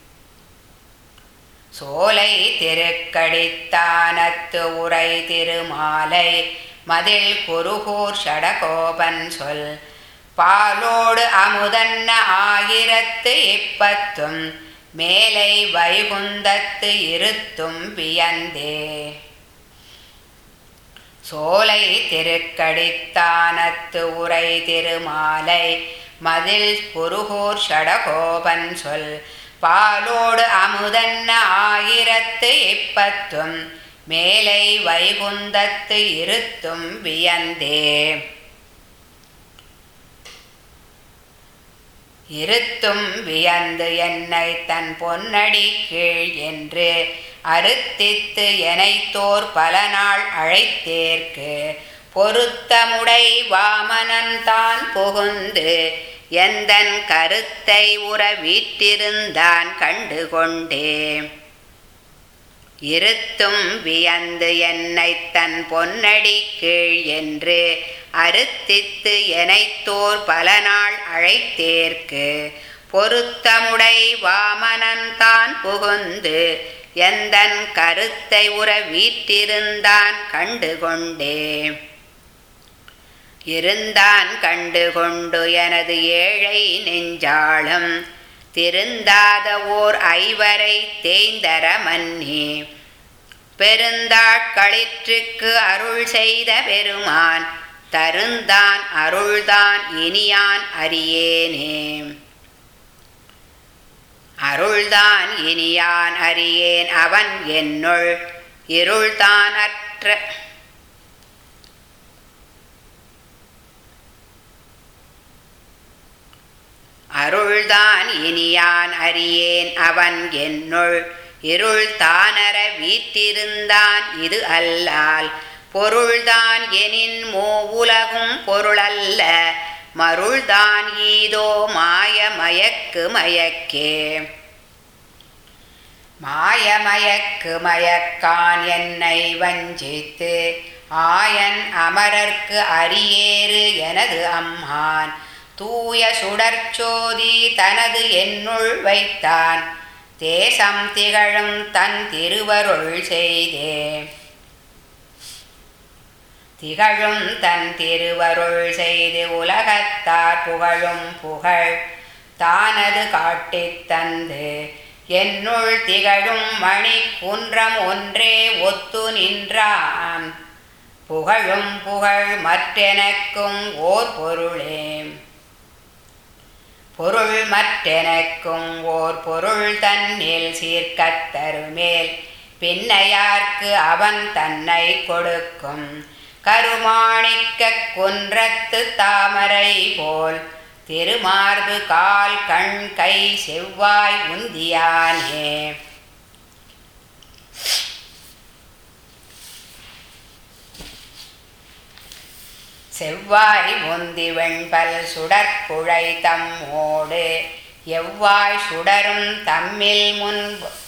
சோலை திருக்கடித்தானத்து உரை திருமாலை மதில் குருகூர் ஷடகோபன் சொல் பாலோடு அமுதன்ன ஆயிரத்து இப்பத்தும் மேலை வைகுந்தத்து இருத்தும் வியந்தே. சோலை திருக்கடித்தானத்து உரை திருமாலை மதில் குருகூர் ஷடகோபன் சொல் பாலோடு அமுதன்ன ஆயிரத்து இப்பத்தும் மேலை வைகுந்தத்து இருத்தும் வியந்தே. இருத்தும் வியந்து என்னை தன் பொன்னடி கீழ் என்று அறுத்தித்து எனைத்தோர் பல நாள் அழைத்தேற்கு பொருத்தமுடை வாமனன் தான் புகுந்து எந்தன் கருத்தை உற வீற்றிருந்தான் கண்டுகொண்டே. இருத்தும் வியந்து என்னை தன் பொன்னடி கீழ் என்று அறுத்தித்து எனைத்தோர் பல நாள் அழைத்தேற்கு பொருத்தமுடை வாமனன் தான் புகுந்து எந்தன் கருத்தை உற வீற்றிருந்தான் கண்டுகொண்டே. இருந்தான் கண்டுகொண்டு எனது ஏழை நெஞ்சாளும் திருந்தாத ஓர் ஐவரை தேய்ந்தர மன்னி பெருந்தாட்களிற்றுக்கு அருள் செய்த பெருமான் தருந்தான் அருள்தான் இனியான் அறியேனே. அருள்தான் இனியான் அறியேன் அவன் என்னுள் இருள்தான் அற்ற அருள்தான் இனியான் அறியேன் அவன் என்னுள் இருள் தானற வீற்றிருந்தான் இது அல்லால் பொருள்தான் எனின் மூவுலகும் பொருளல்ல மருள்தான் ஈதோ மாய மயக்கு மயக்கே. மாயமயக்கு மயக்கான் என்னை வஞ்சித்து ஆயன் அமரர்க்கு அரியேறு எனது அம்மான் தூய சுடர்ச்சோதி தனது என்னுள் வைத்தான் தேசம் திகழும் தன் திருவருள் செய்தே. திகழும் தன் திருவருள் செய்து உலகத்தார் புகழும் புகழ் தானது காட்டித் தந்து என்னுள் திகழும் மணி குன்றம் ஒன்றே ஒத்து நின்றான் புகழும் புகழ் மற்றெனக்கும் ஓர் பொருளே. பொருள் மற்றெனக்கும் ஓர் பொருள் தன்னில் சீர்க்கத் தருமேல் பின்னையார்க்கு அவன் தன்னை கொடுக்கும் கருமாணிக்க குன்றத்து தாமரை போல் திருமார்பு கால் கண் கை செவ்வாய் உந்தியானே. செவ்வாய் உந்தி வெண்பல் சுடற்குழை தம்மோடு எவ்வாய் சுடரும் தம்மில் முன்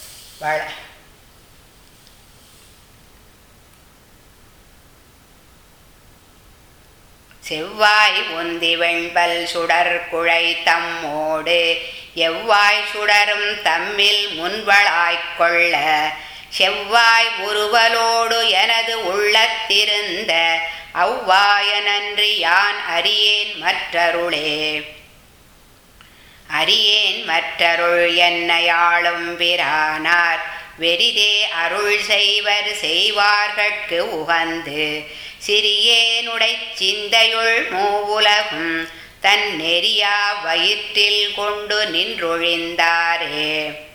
செவ்வாய் உந்தி வெண்பல் சுடற்குழை தம்மோடு எவ்வாய் சுடரும் தம்மில் முன்வளாய்க்கொள்ள செவ்வாய் உருவலோடு எனது உள்ளத்திருந்த அவ்வாயனன்றி யான் அறியேன் மற்றருளே. அறியேன் மற்றருள் என்னையாளும் பிரானார் வெறிதே அருள் செய்வர் செய்வார்கட்கு உகந்து சிறியேனுடைச் சிந்தையுள் மூவுலகும் தன் நெறியா வயிற்றில் கொண்டு நின்றொழிந்தாரே.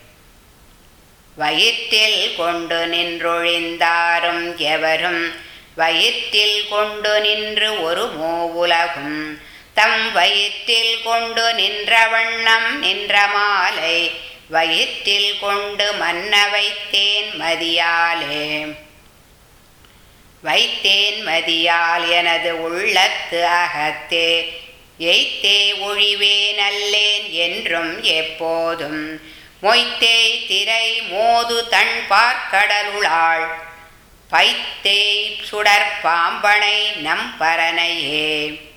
வயிற்றில் கொண்டு நின்றொழிந்தாரும் எவரும் வயிற்றில் கொண்டு நின்று ஒரு மூவுலகும் தம் வயிற்றில் கொண்டு நின்ற வண்ணம் நின்ற மாலை வயிற்றில் கொண்டு மன்ன வைத்தேன் மதியாலே. வைத்தேன் மதியால் எனது உள்ளத்து அகத்தே எய்த்தே ஒழிவேன் அல்லேன் என்றும் எப்போதும் மொய்த்தேய் திரை மோது தன் பார்க்கடலுளாள் பைத்தேய் சுடர் பாம்பனை நம் பரனையே.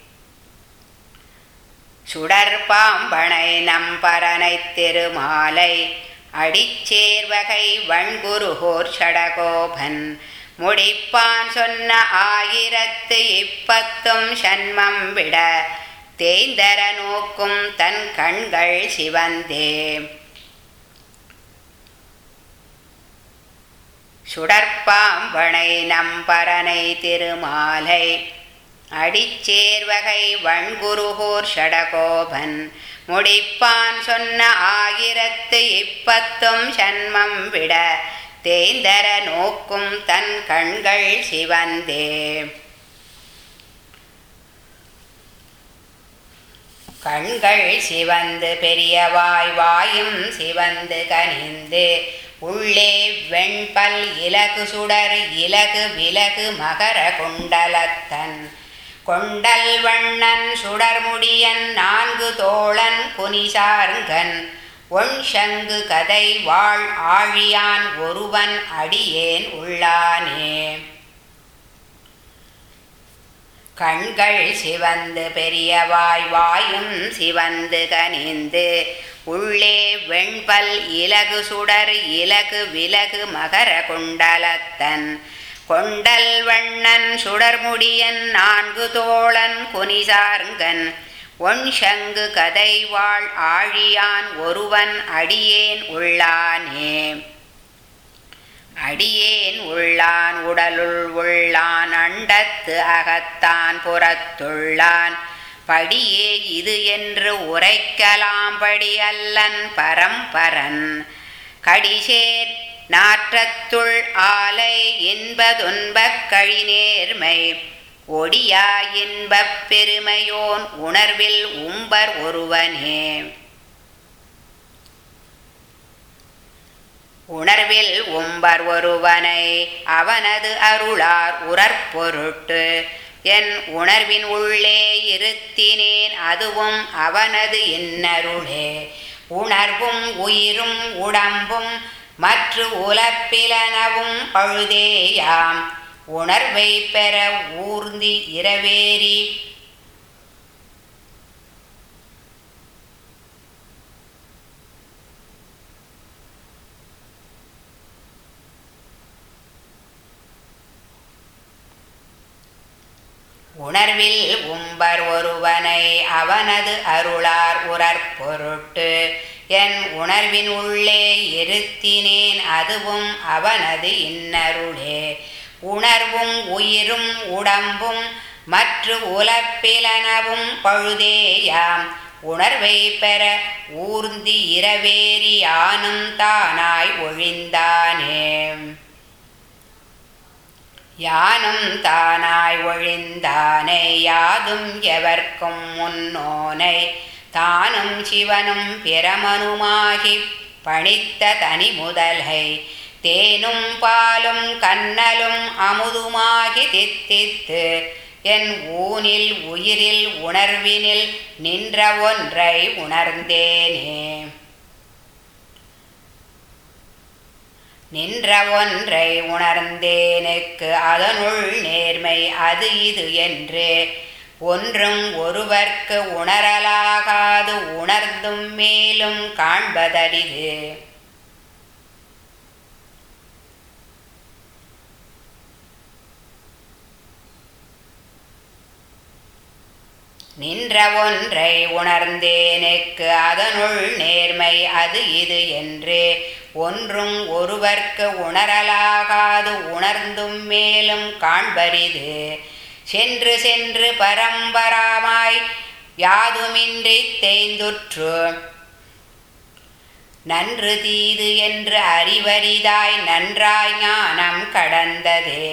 சுடர் பாம்பனை நம் பரனை திருமாலை அடிச்சேர்வகை வண்குருகோர் சடகோபன் முடிப்பான் சொன்ன 1020 சன்மம் விட தேய்ந்தர நோக்கும் தன் கண்கள் சிவந்தே. சுடற்பாம்பனை நம்பரனை திருமாலை அடிச்சேர்வகை வண்குருகோர் சடகோபன் முடிப்பான் சொன்ன 1020 சன்மம் விட தேய்ந்தர நோக்கும் தன் கண்கள் சிவந்தே. கண்கள் சிவந்து பெரியவாய் வாயும் சிவந்து கனிந்து உள்ளே வெண்பல் இலகு சுடர் இலகு விலகு மகர குண்டலத்தன் கொண்டல் வண்ணன் சுடர்முடியன் 4 தோழன் குனிசார்கன் ஒன் சங்கு கதை வாழ் ஆழியான் ஒருவன் அடியேன் உள்ளானே. கண்கள் சிவந்து பெரியவாய் வாயும் சிவந்து கனிந்து உள்ளே வெண்பல் இலகு சுடர் இலகு விலகு மகர குண்டலத்தன் கொண்டல் வண்ணன் சுடர்முடியன் 4 தோழன் குனிசார்கன் ஒன் சங்கு கதை வாழ் ஆழியான் ஒருவன் அடியேன் உள்ளானே. அடியேன் உள்ளான் உடலுள் உள்ளான் அண்டத்து அகத்தான் புறத்துள்ளான் படியே இது என்று உரைக்கலாம் படி அல்லன் பரம்பரன் கடிசேர் நாற்றத்துள் ஆலை இன்பதுன்பக் கழிநேர்மை ஒடியா இன்பப் பெருமையோன் உணர்வில் உம்பர் ஒருவனே. உணர்வில் உம்பர் ஒருவனை அவனது அருளார் உறற்பொருட்டு என் உணர்வின் உள்ளே இருத்தினேன் அதுவும் அவனது இன்னருளே. உணர்வும் உயிரும் உடம்பும் மற்ற உலப்பிலனவும் பழுதேயாம் உணர்வை பெற ஊர்ந்தி இரவேரி உணர்வில் உம்பர் ஒருவனை அவனது அருளார் உறற்பொருட்டு என் உணர்வின் உள்ளே இருத்தினேன் அதுவும் அவனது இன்னருளே. உணர்வும் உயிரும் உடம்பும் மற்ற உலப்பிலனவும் பழுதேயாம் உணர்வை பெற ஊர்ந்தி இரவேரி யானும் தானாய் ஒழிந்தானே. யானும் தானாய் ஒழிந்தானை யாதும் எவர்க்கும் முன்னோனை தானும் சிவனும் பிரமனுமாகிப் பணித்த தனி முதலை தேனும் பாலும் கன்னலும் அமுதுமாகி தித்தித்து என் ஊனில் உயிரில் உணர்வினில் நின்ற ஒன்றை உணர்ந்தேனே. நின்ற ஒன்றை உணர்ந்தேனுக்கு அதனுள் நேர்மை அது இது என்று ஒன்றும் ஒருவர்க்கு உணரலாகாது உணர்ந்தும் மேலும் காண்பதரிது. நின்ற ஒன்றை உணர்ந்தேனுக்கு அதனுள் நேர்மை அது இது என்று ஒன்றும் ஒருவர்க்கு உணரலாகாது உணர்ந்தும் மேலும் காண்பரிது. சென்று சென்று பரம்பராமாய் யாதுமின்றி தேய்ந்துற்று நன்று தீது என்று அறிவரிதாய் நன்றாய் ஞானம் கடந்ததே.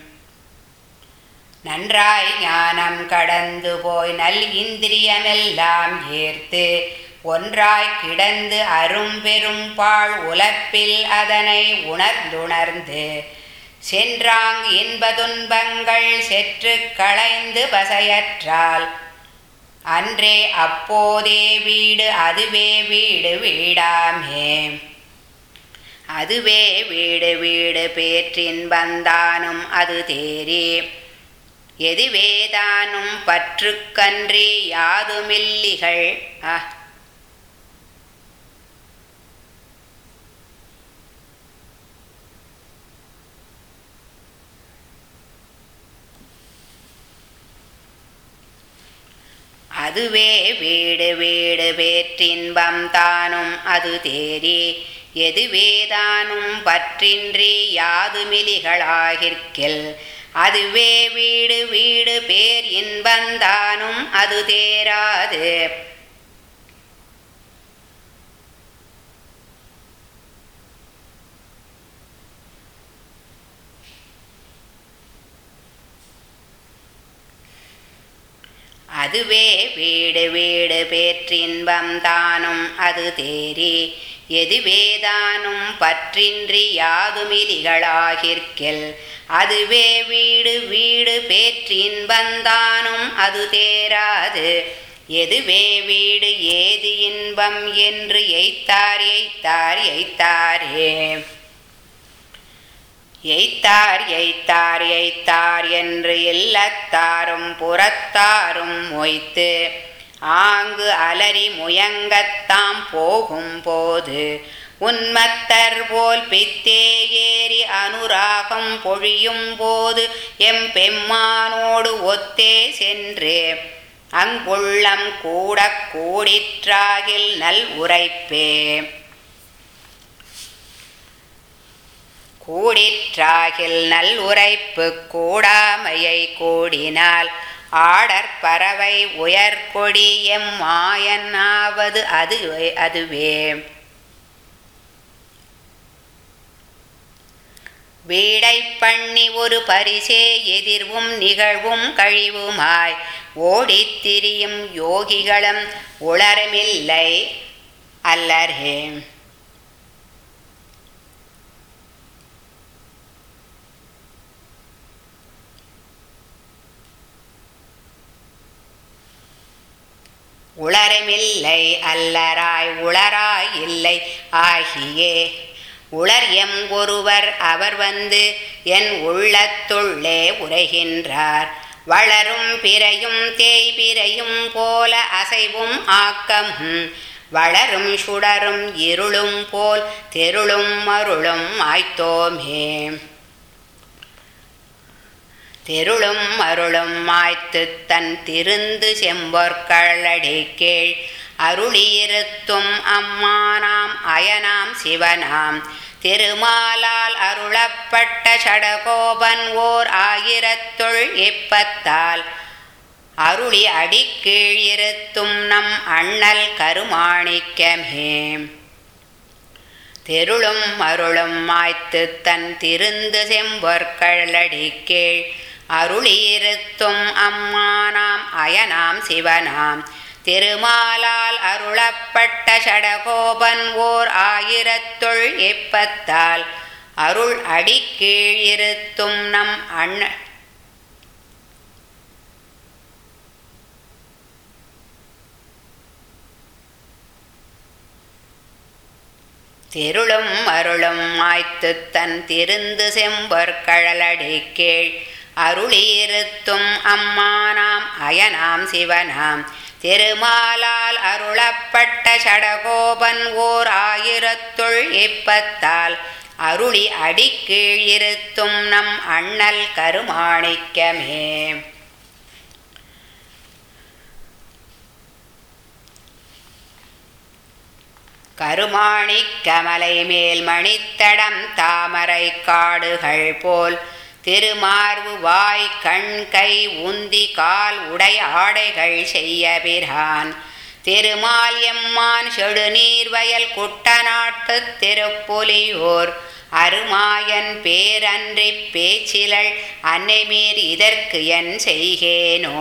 நன்றாய் ஞானம் கடந்து போய் நல் இந்திரியமெல்லாம் ஏர்த்து ஒன்றாய் கிடந்து அரும்பெரும் பாழ் உலப்பில் அதனை உணர்ந்துணர்ந்து சென்றாங் இன்ப துன்பங்கள் செற்று களைந்து பசையற்றால் அன்றே அப்போதே வீடு அதுவே வீடு வீடாமே. அதுவே வீடு வீடு பேற்றின்பந்தானும் அது தேரி எதுவேதானும் பற்றுக்கன்றி யாதுமில்லிகள். அதுவே வீடு வீடு பேற்றின்பம் தானும் அது தேரி எதுவேதானும் பற்றின்றி யாதுமிலிகளாகிற்கில் அதுவே வீடு வீடு பேர் இன்பந்தானும் அது தேராது. அதுவே வீடு வீடு பேற்றின்பம் தானும் அது தேரி எதுவேதானும் பற்றின்றி யாதுமிலிகளாகிற்கில் அதுவே வீடு வீடு பேற்றின்பந்தானும் அது தேராது. எதுவே வீடு ஏது இன்பம் என்று எய்த்தார் எய்த்தார் எய்த்தாரே. எய்த்தார் எய்த்தார் எய்த்தார் என்று இல்லத்தாரும் புறத்தாரும் மொய்த்து ஆங்கு அலறி முயங்கத்தாம் போகும் போது உன்மத்தர் போல் பித்தே ஏறி அனுராகம் பொழியும் போது எம்பெம்மானோடு ஒத்தே சென்று அங்குள்ளம் கூட கூடிற்றாகில் நல் உரைப்பே. கூடிற்றாகில் நல் உரைப்பு கூடாமையை கூடினால் ஆடற்பறவை உயர்கொடி எம்மாயனாவது அதுவே. வீடை பண்ணி ஒரு பரிசே எதிர்வும் நிகழ்வும் கழிவுமாய் ஓடித்திரியும் யோகிகளும் உளரமில்லை அல்லர்ஹே. உளரமில்லை அல்லராய் உளராய் இல்லை ஆகியே உளர் எம் ஒருவர் அவர் வந்து என் உள்ளத்துள்ளே உரைகின்றார். வளரும் பிறையும் தேய்பிறையும் போல அசைவும் ஆக்கமும் வளரும் சுடரும் இருளும் போல் தெருளும் மருளும் ஆய்த்தோமே. தெருளும் மருளும் மாய்த்து தன் திருந்து செம்பொற்களடி கீழ் அருளியிருத்தும் அம்மானாம் அயனாம் சிவனாம் திருமாலால் அருளப்பட்ட சடகோபன் ஓர் ஆயிரத்துள் இப்பத்தால் அருளி அடிக்கீழ் இருத்தும் நம் அண்ணல் கருமாணிக்கமே. தெருளும் மருளும் மாய்த்து தன் திருந்து செம்பொற்களடி கீழ் அருளியிருத்தும் அம்மானாம் அயனாம் சிவனாம் திருமாலால் அருளப்பட்ட சடகோபன் ஓர் 1000 அருள் அடிக்கீழ் இருத்தும் நம் திருளும் அருளும் மாய்த்து தன் திருந்து செம்பொற்கழலடிக்கீழ் அருளியிருத்தும் அம்மானாம் அயனாம் சிவனாம் திருமாலால் அருளப்பட்ட சடகோபன் ஓர் 1000 அருளி அடிக்கீழ் இருத்தும் நம் அண்ணல் கருமாணிக்கமே. கருமாணிக்கமலை மேல் மணித்தடம் தாமரை காடுகள் போல் திருமார்பு வாய் கண் கை உந்தி கால் உடை ஆடைகள் செய்ய பிரான் திருமால் எம்மான் செழுநீர் வயல் குட்டநாட்டு திருப்புலியூர் அருமாயன் பேரன்றி பேச்சிலள் அன்னைமீர் இதற்கு என் செய்கேனோ.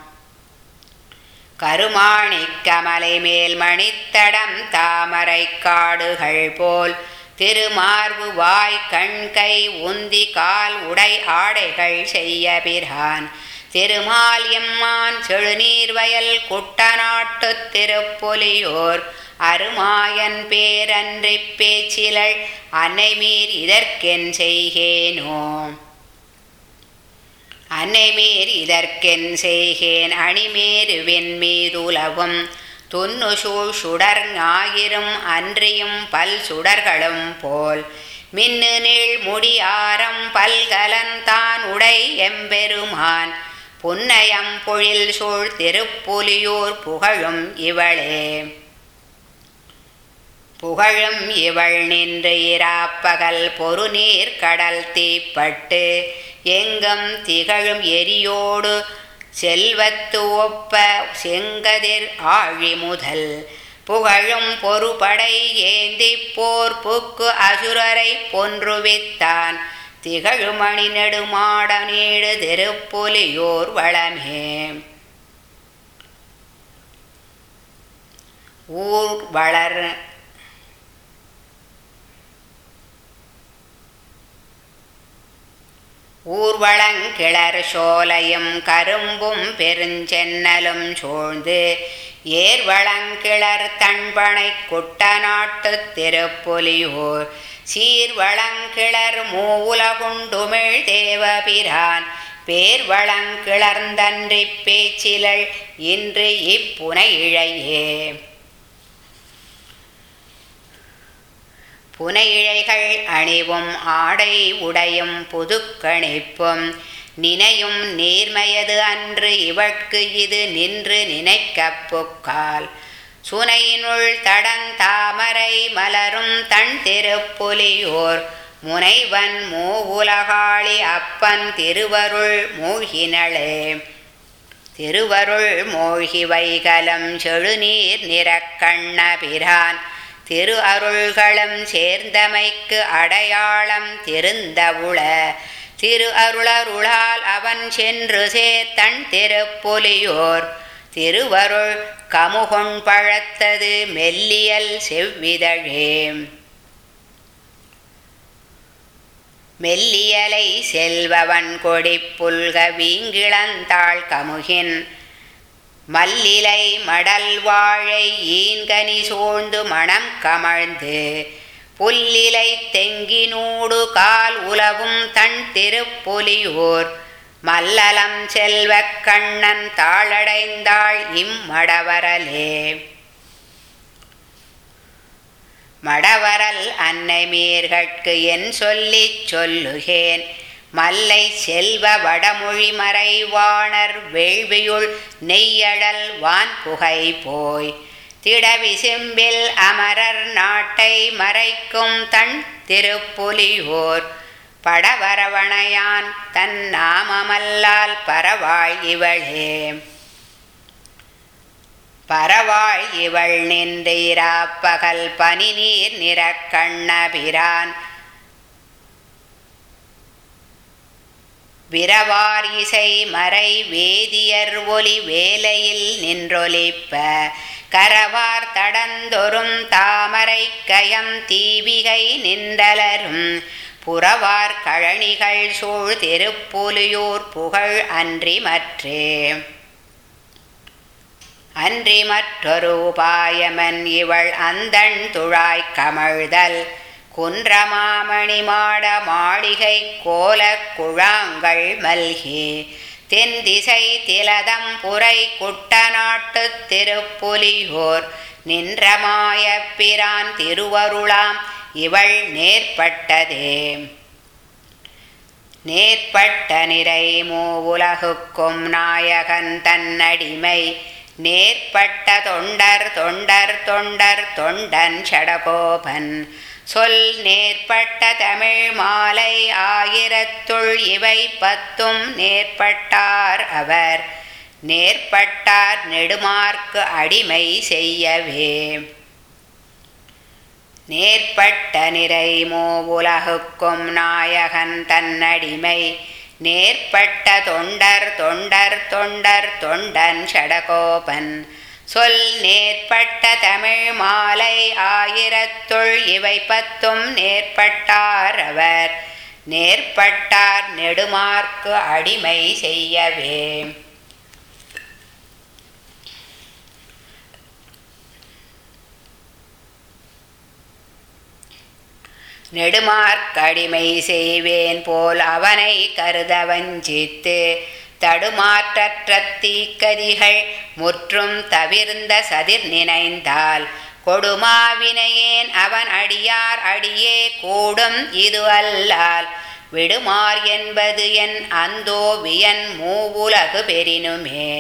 கருமாணிக்கமலை மேல் மணித்தடம் தாமரை காடுகள் போல் திருமார்பு வாய் கண் கை உந்தி கால் உடை ஆடைகள் செய்ய பிரான் திருமால் எம்மான் செழுநீர் வயல் குட்டநாட்டு திருப்புலியூர் அருமாயன் பேரன்றி பேச்சிலள் அன்னைமீர் இதற்கென் செய்கேனோ. அன்னைமீர் இதற்கென் செய்கேன் அணிமேருவின் மீதுலவும் துன்னுசூழ் சுடர் ஞாயிறும் அன்றியும் பல் சுடர்களும் போல் மின்னு நீள் முடியாரம் பல்கலன் தான் உடை எம்பெருமான் புன்னயம் பொழில் சூழ் திருப்புலியூர் புகழும் இவளே. புகழும் இவள் நின்று இராப்பகல் பொருநீர் கடல் தீப்பட்டு எங்கும் திகழும் எரியோடு செல்வத்து ஒப்ப செங்கதிர் ஆழி முதல் புகழும் பொறுபடை ஏந்தி போர் புக்கு அசுரரை பொன்றுவித்தான் திகழுமணி நெடுமாட நீடு திருப்புலியூர் வளமே. ஊர்வளங்கிளர் சோலையும் கரும்பும் பெருஞ்சென்னலும் சூழ்ந்து ஏர்வளங்கிளர் தண்பனை குட்டநாட்டு திருப்புலியூர் சீர்வளங்கிளர் மூவுலகுண்டுமிழ் தேவபிரான் பேர்வளங்கிளர்ந்தன்றி பேச்சிலள் இன்று இப்புனை இழையே. புனை இழைகள் அணிவும் ஆடை உடையும் புதுக்கணிப்பும் நினையும் நீர்மையது அன்று இவட்கு இது நின்று நினைக்கப் புக்கால் சுனையினுள் தடந்தாமரை மலரும் தன் திருப்புலியூர் முனைவன் மூவுலகாளி அப்பன் திருவருள் மூழ்கினளே. திருவருள் மூழ்கி வைகலம் செழுநீர் நிறக்கண்ண பிரான் திரு அருள்களும் சேர்ந்தமைக்கு அடையாளம் திருந்தவுள திரு அருளருளால் அவன் சென்று சேர்த்தன் திருப்புலியூர் திருவருள் கமுகொன் பழத்தது மெல்லியல் செவ்விதழே. மெல்லியலை செல்வவன் கொடி புல்க வீங்கிழந்தாள் கமுகின் மல்லிலை மடல் வாழை ஈன்கனி சூழ்ந்து மணம் கமழ்ந்து புல்லிலை தெங்கினூடு கால் உலவும் தன் திருப்புலியூர் மல்லலம் செல்வக் கண்ணன் தாளடைந்தாள் இம்மடவரலே. மடவரல் அன்னை மீர்கட்கு என் சொல்லிச் சொல்லுகேன் மல்லை செல்வ வடமொழி மறைவாணர் வேள்வியுள் நெய்யழல் வான்புகை போய் திடவிசிம்பில் அமரர் நாட்டை மறைக்கும் தன் திருப்புலியூர் படவரவணையான் தன் நாமமல்லால் பரவாள் இவளே. பரவாள் இவள் நின்று இராப்பகல் பனி நீர் நிறக் கண்ணபிரான் விரவார் இசை மறை வேதியர் ஒலி வேலையில் நின்றொலிப்ப கரவார் தடந்தொரும் தாமரை கயம் தீவிகை நின்றலரும் புறவார் கழனிகள் சூழ் திருப்புலியூர் புகழ் அன்றி மற்றொரு உபாயமன் இவள் அந்தண் துழாய்க் கமழ்தல் குன்றமாமணி மாட மாளிகை கோலக் குழாங்கள் மல்கி தென்திசை திலதம் புரை குட்டநாட்டுத் திருப்புலியூர் நின்றமாய பிரான் திருவருளாம் இவள் நேர்பட்டதே. நேர்பட்ட நிறை மூவுலகுக்கும் நாயகன் தன்னடிமை நேர்பட்ட தொண்டன் சடகோபன் சொல் நேர்பட்ட தமிழ் மாலை ஆயிரத்துள் இவை 10 நேர்பட்டார் அவர் நேர்பட்டார் நெடுமார்க்கு அடிமை செய்யவே. நேர்பட்ட நிறை மூவுலகுக்கும் நாயகன் தன்னடிமை நேர்பட்ட தொண்டன் சடகோபன் சொல் நேர்பட்ட தமிழ் மாலை ஆயிரத்துள் இவை 10 நேர்பட்டார் அவர் நேர்பட்டார் நெடுமார்க்கு அடிமை செய்யவே. நெடுமார்க்கடிமை செய்வேன் போல் அவனை கருத வஞ்சித்து தடுமாற்றற்ற தீக்கதிகள் முற்றும் தவிர்ந்த சதிர் நினைந்தால் கொடுமாவினையேன் அவன் அடியார் அடியே கூடும் இது அல்லால் விடுமார் என்பது என் அந்தோ வியன் மூவுலகு பெரினுமே.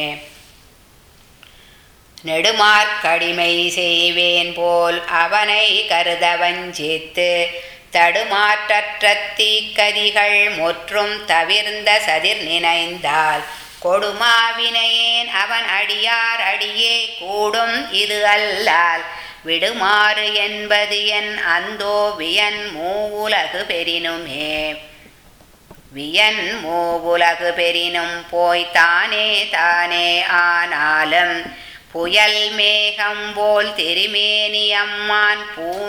நெடுமார்க்கடிமை செய்வேன் போல் அவனை கருத வஞ்சித்து தடுமாற்றற்ற தீக்கதிகள் முற்றும் தவிர்ந்த சதிர் நினைந்தால் கொடுமாவினையேன் அவன் அடியார் அடியே கூடும் இது அல்லால் விடுமாறு என்பது என் அந்தோ வியன் மூவுலகு பெரினுமே. வியன் மூவுலகு பெரினும் போய் தானே ஆனாலும் புயல் மேகம் போல் திருமேனி அம்மான்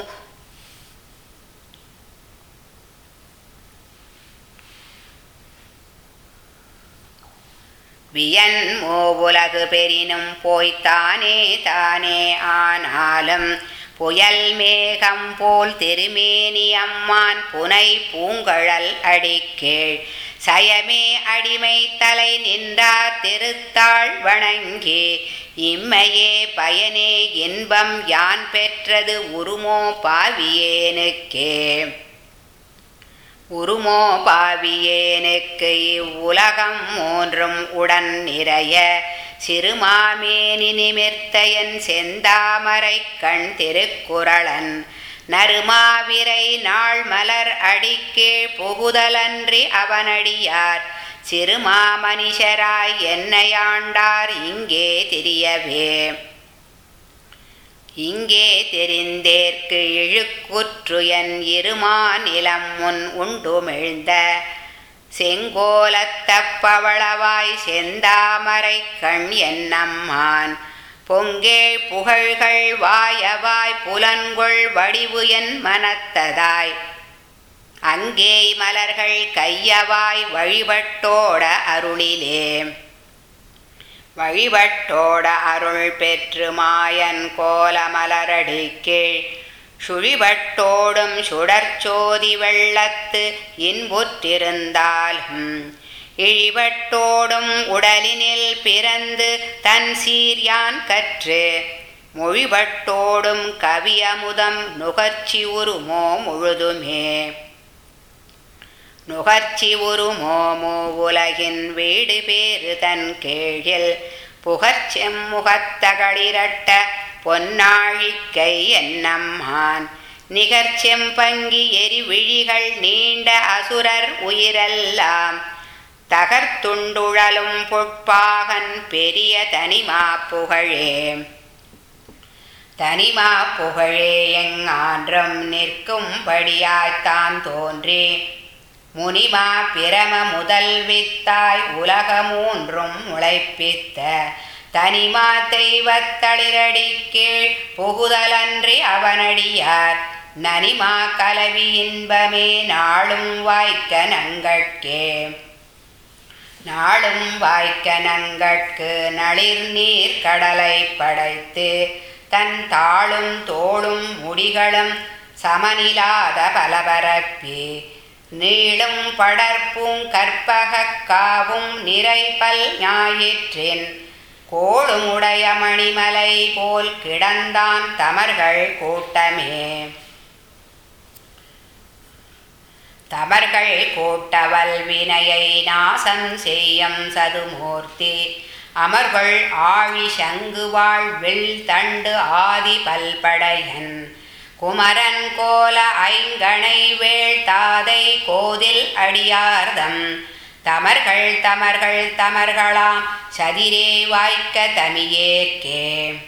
வியன் மூவுலகு பெரினும் போய் தானே ஆனாலும் புயல் மேகம் போல் திருமேனி அம்மான் புனை பூங்கழல் அடிக்கீழ் சயமே அடிமை தலை நின்றார் திருத்தாள் வணங்கி இம்மையே பயனே இன்பம் யான் பெற்றது உருமோ பாவியேனுக்கே. உருமோ பாவியேனுக்கு இவ்வுலகம் மூன்றும் உடன் நிறைய சிறுமாமேனி நிமிர்த்தையன் செந்தாமரை கண் திருக்குறளன் நறுமாவிரை நாள் மலர் அடிக்கீழ் புகுதலன்றி அவனடியார் சிறுமாமனிஷராய் என்னையாண்டார் இங்கே திரியவே. இங்கே தெரிந்தேற்கு இழுக்குற்று என் இருமா நிலம் முன் உண்டுமிழ்ந்த செங்கோலத்தப்பவளவாய் செந்தாமரை கண் என்னம்மான் பொங்கே புகழ்கள் வாயவாய் புலன்கொள் வடிவு என் மனத்ததாய் அங்கே மலர்கள் கையவாய் வழிபட்டோட அருளிலே. வழிபட்டோட அருள் பெற்று மாயன் கோல மலரடிக்கீழ் சுழிபட்டோடும் சுடர்ச்சோதி வெள்ளத்து இன்புற்றிருந்தாலும் இழிபட்டோடும் உடலினில் பிறந்து தன் சீர்யான் கற்று மொழிபட்டோடும் கவியமுதம் நுகர்ச்சி உருமோ முழுதுமே. நுகர்ச்சி உருமோ மூவுலகின் வீடு பேறு தன் கீழில் புகர்ச்செம்முகத்தகளிரட்ட பொன்னாழிக்கை என்னம்மான் நிகர்ச்செம்பங்கி எரிவிழிகள் நீண்ட அசுரர் உயிரெல்லாம் தகர்த்துண்டுழலும் பொற்பாகன் பெரிய தனிமா புகழே. தனிமா புகழே எங்கான்றும் நிற்கும்படியாய்த்தான் தோன்றி முனிமா பிரம முதல் வித்தாய் உலகமூன்றும் முளைப்பித்த தனிமா தெய்வத்தளிரடி கீழ் புகுதலன்றி அவனடியார் நனிமா கலவி இன்பமே நாளும் வாய்க்க நங்கட்கே. நாளும் வாய்க்க நங்கட்கு நளிர் நீர் கடலை படைத்து தன் தாளும் தோளும் முடிகளும் சமனிலாத பலபரப்பி நீளும் படர்ப்பும் கற்பகக் காவும் நிறைபல் ஞாயிற்றின் கோளுமுடைய மணிமலை போல் கிடந்தான் தமர்கள் கூட்டமே. தமர்கள் கூட்டவல் வினையை நாசம் செய்யும் சதுமூர்த்தி அமர்கள் ஆழி சங்குவாள் வில் தண்டு ஆதி பல்படையன் குமரன் கோல ஐங்கணை வேள் தாதை கோதில் அடியார்தம் தமர்கள் தமர்கள் தமர்களாம் சதிரே வாய்க்க தமியேற்கே.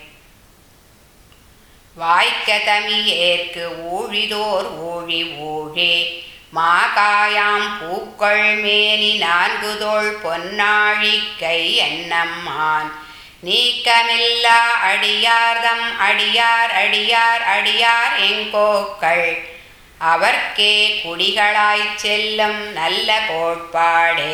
வாய்க்க தமியேற்கு ஊழிதோர் ஊழி ஊழி மாகாயாம் பூக்கள் மேனி நான்குதோள் பொன்னாழிக்கை என்னம்மான் நீக்கமில்லா அடியார்தம் அடியார் அடியார் அடியார் எங்கோக்கள் அவர்க்கே குடிகளாய்ச் செல்லும் நல்ல கோட்பாடே.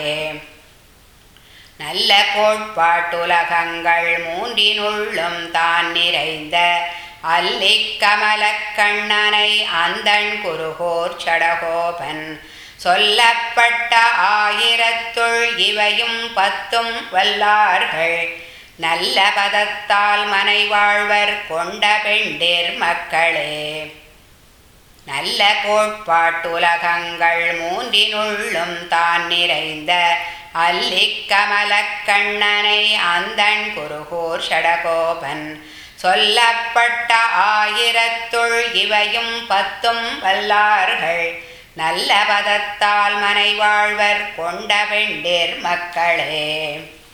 நல்ல கோட்பாட்டுலகங்கள் மூன்றினுள்ளும் தான் நிறைந்த அல்லிக் கமலக் கண்ணனை அந்தண் குருகோர் சடகோபன் சொல்லப்பட்ட ஆயிரத்துள் இவையும் பத்தும் வல்லார்கள் நல்ல பதத்தால் மனை வாழ்வர் கொண்ட பெண்டிர் மக்களே. நல்ல கோட்பாட்டுலகங்கள் மூன்றினுள்ளும் தான் நிறைந்த அல்லிக் கமலக் கண்ணனை அந்தண் குருகோர் சடகோபன் சொல்லப்பட்ட ஆயிரத்துள் இவையும் பத்தும் வல்லார்கள் நல்ல பதத்தால் மனை வாழ்வர் கொண்ட பெண்டிர் மக்களே.